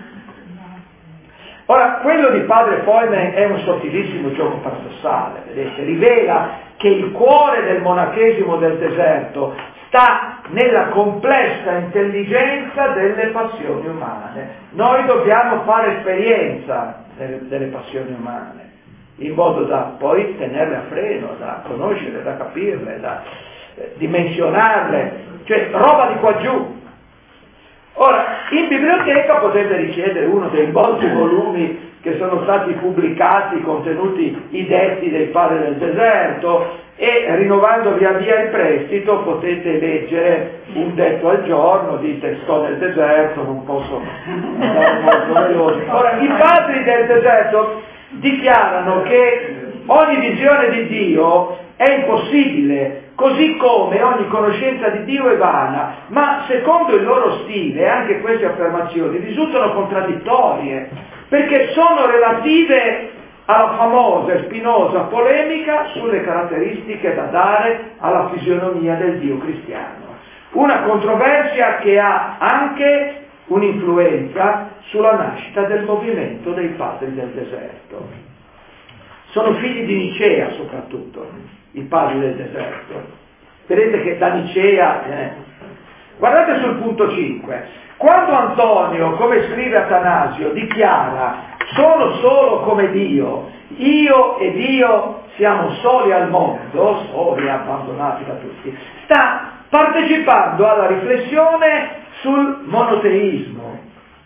Ora, quello di padre Poimen è un sottilissimo gioco paradossale, vedete, rivela che il cuore del monachesimo del deserto sta nella complessa intelligenza delle passioni umane. Noi dobbiamo fare esperienza delle passioni umane, in modo da poi tenerle a freno, da conoscerle, da capirle, da dimensionarle, cioè roba di qua giù. Ora, in biblioteca potete richiedere uno dei molti volumi che sono stati pubblicati, contenuti i detti dei padri del deserto, e rinnovando via via il prestito potete leggere un detto al giorno. Dite: sto nel deserto, non posso andare molto veloce. Ora, i padri del deserto dichiarano che ogni visione di Dio è impossibile, così come ogni conoscenza di Dio è vana, ma secondo il loro stile anche queste affermazioni risultano contraddittorie, perché sono relative alla famosa e spinosa polemica sulle caratteristiche da dare alla fisionomia del Dio cristiano. Una controversia che ha anche un'influenza sulla nascita del movimento dei padri del deserto. Sono figli di Nicea soprattutto, i padri del deserto. Vedete che da Nicea... Guardate sul punto 5. Quando Antonio, come scrive Atanasio, dichiara: sono solo come Dio, io e Dio siamo soli al mondo, soli, abbandonati da tutti, sta partecipando alla riflessione sul monoteismo,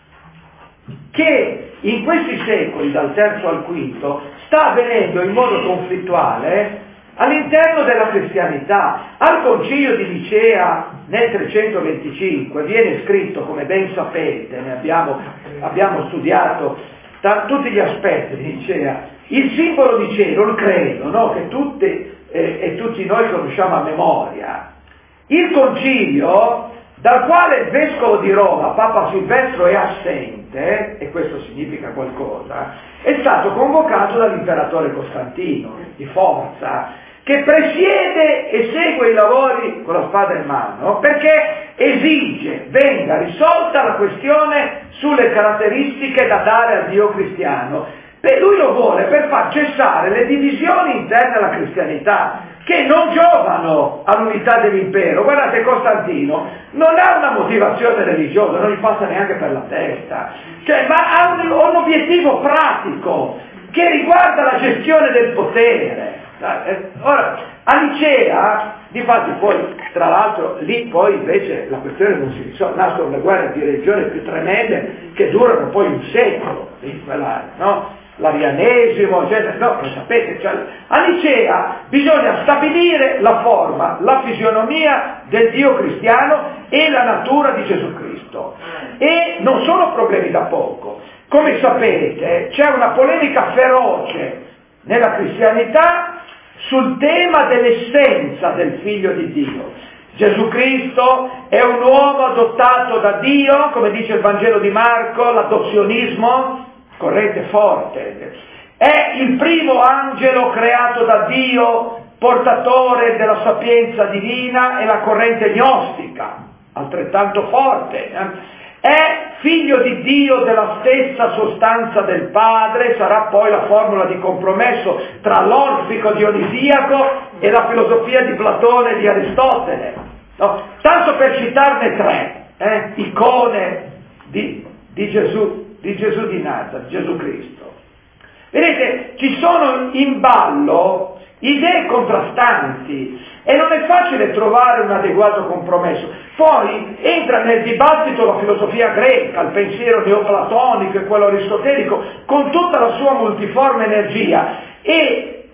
che in questi secoli, dal III al V, sta avvenendo in modo conflittuale all'interno della cristianità. Al concilio di Nicea nel 325 viene scritto, come ben sapete, ne abbiamo studiato tutti gli aspetti di Nicea, il simbolo di cielo, il credo, no? Che tutti noi conosciamo a memoria. Il concilio, dal quale il vescovo di Roma, Papa Silvestro, è assente, e questo significa qualcosa, è stato convocato dall'imperatore Costantino, di forza, che presiede e segue i lavori con la spada in mano, perché esige venga risolta la questione sulle caratteristiche da dare al Dio cristiano. Lui lo vuole per far cessare le divisioni interne alla cristianità, che non giovano all'unità dell'impero. Guardate, Costantino non ha una motivazione religiosa, non gli passa neanche per la testa, ma ha un obiettivo pratico che riguarda la gestione del potere. Ora, a Nicea, difatti poi, tra l'altro, lì poi invece la questione non si risolve, nascono le guerre di religione più tremende che durano poi un secolo in quell'area, no? L'arianesimo, eccetera, no, lo sapete, cioè, a Nicea bisogna stabilire la forma, la fisionomia del Dio cristiano e la natura di Gesù Cristo. E non sono problemi da poco. Come sapete, c'è una polemica feroce nella cristianità sul tema dell'essenza del Figlio di Dio. Gesù Cristo è un uomo adottato da Dio, come dice il Vangelo di Marco, l'adozionismo, corrente forte. È il primo angelo creato da Dio, portatore della sapienza divina, e la corrente gnostica, altrettanto forte. È figlio di Dio della stessa sostanza del Padre, sarà poi la formula di compromesso tra l'orfico dionisiaco e la filosofia di Platone e di Aristotele. No? Tanto per citarne tre, icone di Gesù di Nazareth, Gesù Cristo. Vedete, ci sono in ballo idee contrastanti e non è facile trovare un adeguato compromesso. Poi entra nel dibattito la filosofia greca, il pensiero neoplatonico e quello aristotelico, con tutta la sua multiforme energia e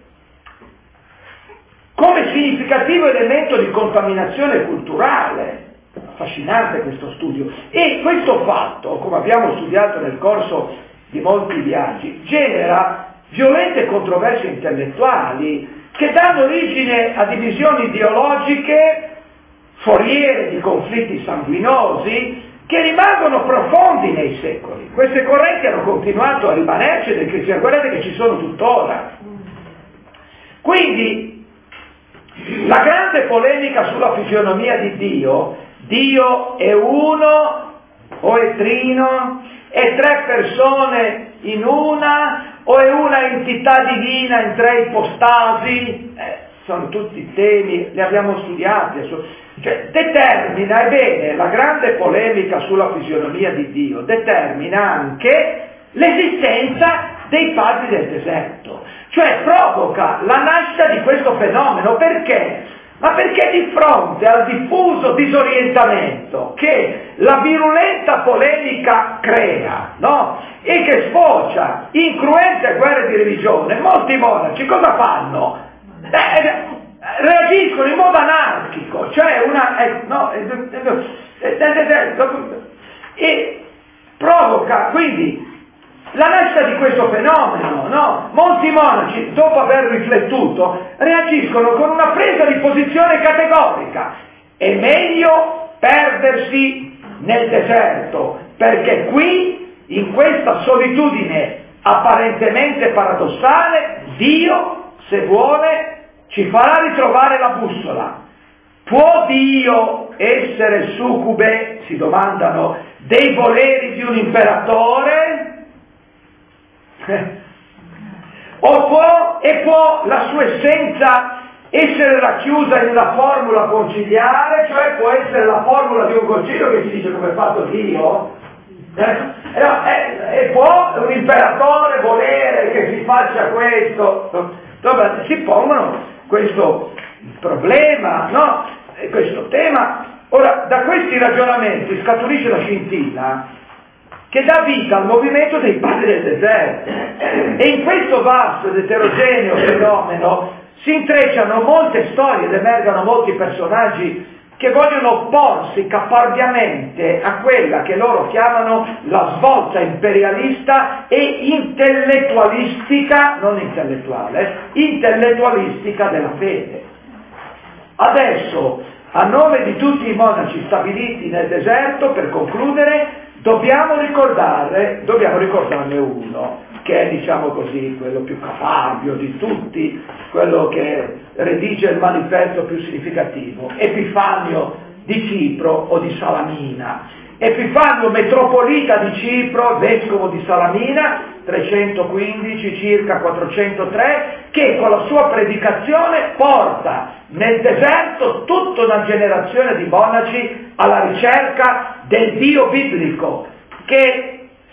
come significativo elemento di contaminazione culturale. Affascinante questo studio. E questo fatto, come abbiamo studiato nel corso di molti viaggi, genera violente controversie intellettuali che danno origine a divisioni ideologiche, foriere di conflitti sanguinosi, che rimangono profondi nei secoli. Queste correnti hanno continuato a rimanerci nel cristianesimo, guardate che ci sono tuttora. Quindi, la grande polemica sulla fisionomia di Dio è uno o è trino, è tre persone in una, o è una entità divina in tre ipostasi, sono tutti temi, li abbiamo studiati, cioè determina, ebbene, la grande polemica sulla fisionomia di Dio determina anche l'esistenza dei padri del deserto, cioè provoca la nascita di questo fenomeno. Perché? Ma perché di fronte al diffuso disorientamento che la virulenta polemica crea, no? E che sfocia in cruente guerre di religione, molti monaci cosa fanno? Reagiscono in modo anarchico, cioè e provoca quindi la nascita di questo fenomeno, no? Molti monaci, dopo aver riflettuto, reagiscono con una presa di posizione categorica. È meglio perdersi nel deserto, perché qui, in questa solitudine apparentemente paradossale, Dio, se vuole, ci farà ritrovare la bussola. Può Dio essere succube, si domandano, dei voleri di un imperatore? O può la sua essenza essere racchiusa in una formula conciliare, cioè può essere la formula di un concilio che ci dice come è fatto Dio? E può un imperatore volere che si faccia questo? Si pongono questo problema, no? Questo tema. Ora, da questi ragionamenti scaturisce la scintilla che dà vita al movimento dei padri del deserto. E in questo vasto ed eterogeneo fenomeno si intrecciano molte storie ed emergono molti personaggi che vogliono opporsi caparbiamente a quella che loro chiamano la svolta imperialista e intellettualistica, non intellettuale, intellettualistica della fede. Adesso, a nome di tutti i monaci stabiliti nel deserto, per concludere, dobbiamo ricordarne uno, che è, diciamo così, quello più caparbio di tutti, quello che redige il manifesto più significativo, Epifanio di Cipro o di Salamina. Epifanio, metropolita di Cipro, vescovo di Salamina, 315 circa 403, che con la sua predicazione porta nel deserto tutta una generazione di monaci alla ricerca del Dio biblico, che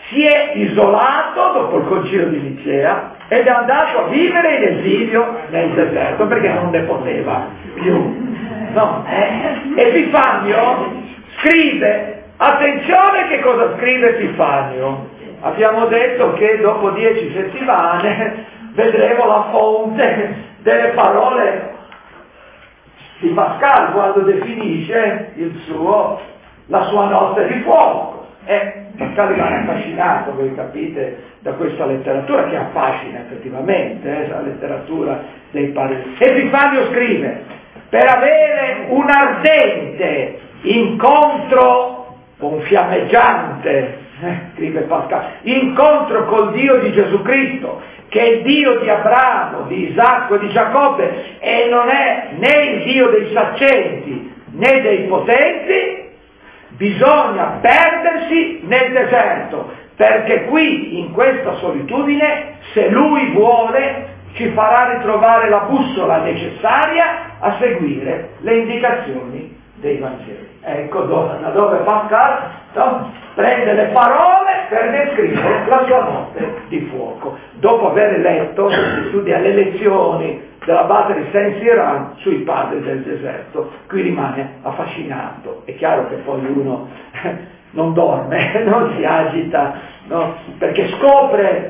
si è isolato dopo il concilio di Nicea ed è andato a vivere in esilio nel deserto perché non ne poteva più. No? Epifanio scrive, attenzione che cosa scrive Epifanio. Abbiamo detto che dopo 10 settimane vedremo la fonte delle parole di Pascal quando definisce la sua notte di fuoco. Pascal rimane affascinato, voi capite, da questa letteratura che affascina effettivamente, la letteratura dei padri. Epifanio scrive: per avere un ardente incontro, un fiammeggiante, scrive Pascal, incontro col Dio di Gesù Cristo, che è il Dio di Abramo, di Isacco e di Giacobbe, e non è né il Dio dei saccenti né dei potenti, bisogna perdersi nel deserto, perché qui, in questa solitudine, se Lui vuole, ci farà ritrovare la bussola necessaria a seguire le indicazioni dei Vangeli. Ecco da dove Pascal prende le parole per descrivere la sua notte di fuoco. Dopo aver letto, studia le lezioni dell'abate di Saint-Cyran sui padri del deserto, qui rimane affascinato. È chiaro che poi uno non dorme, non si agita, no? Perché scopre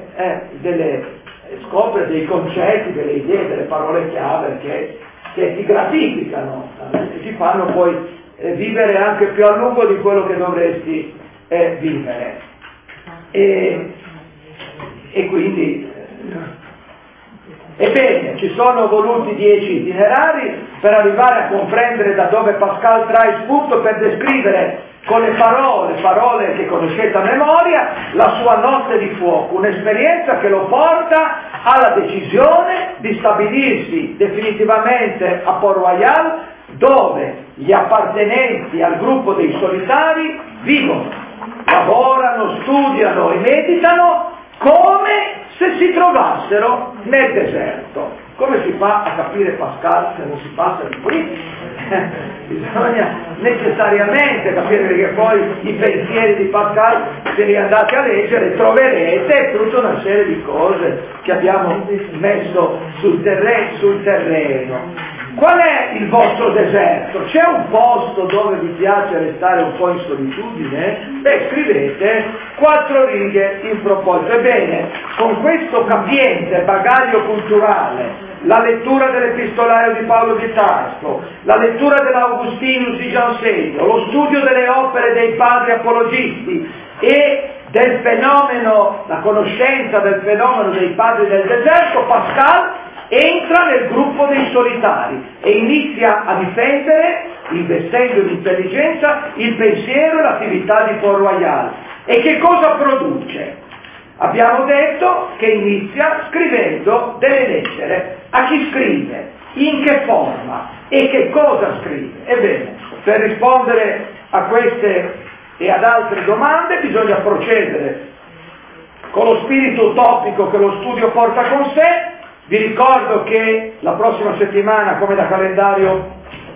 dei concetti, delle idee, delle parole chiave che ti gratificano e ti fanno poi vivere anche più a lungo di quello che dovresti vivere. E quindi ebbene, ci sono voluti 10 itinerari per arrivare a comprendere da dove Pascal trae spunto per descrivere con le parole che conoscete a memoria, la sua notte di fuoco, un'esperienza che lo porta alla decisione di stabilirsi definitivamente a Port-Royal, dove gli appartenenti al gruppo dei solitari vivono, lavorano, studiano e meditano come se si trovassero nel deserto. Come si fa a capire Pascal se non si passa di qui? Bisogna necessariamente capire, perché poi i pensieri di Pascal, se li andate a leggere, troverete tutta una serie di cose che abbiamo messo sul terreno. Qual è il vostro deserto? C'è un posto dove vi piace restare un po' in solitudine? Beh, scrivete 4 righe in proposito. Ebbene, con questo capiente bagaglio culturale, la lettura dell'Epistolario di Paolo di Tarso, la lettura dell'Augustinus di Giansegno, lo studio delle opere dei padri apologisti e del fenomeno, la conoscenza del fenomeno dei padri del deserto, Pascal entra nel gruppo dei solitari e inizia a difendere, investendo in intelligenza, il pensiero e l'attività di Port-Royal. E che cosa produce? Abbiamo detto che inizia scrivendo delle lettere. A chi scrive? In che forma? E che cosa scrive? Ebbene, per rispondere a queste e ad altre domande bisogna procedere con lo spirito utopico che lo studio porta con sé. Vi ricordo che la prossima settimana, come da calendario,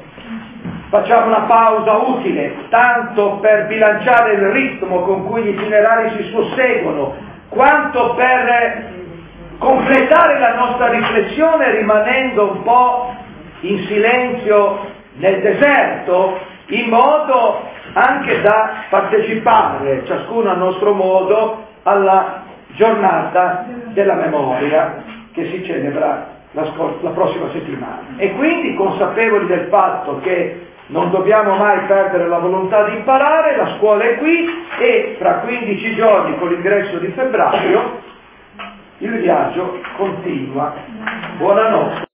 facciamo una pausa utile, tanto per bilanciare il ritmo con cui gli itinerari si susseguono, quanto per completare la nostra riflessione rimanendo un po' in silenzio nel deserto, in modo anche da partecipare, ciascuno a nostro modo, alla giornata della memoria che si celebra la prossima settimana. E quindi, consapevoli del fatto che non dobbiamo mai perdere la volontà di imparare, la scuola è qui e fra 15 giorni, con l'ingresso di febbraio, il viaggio continua. Buonanotte.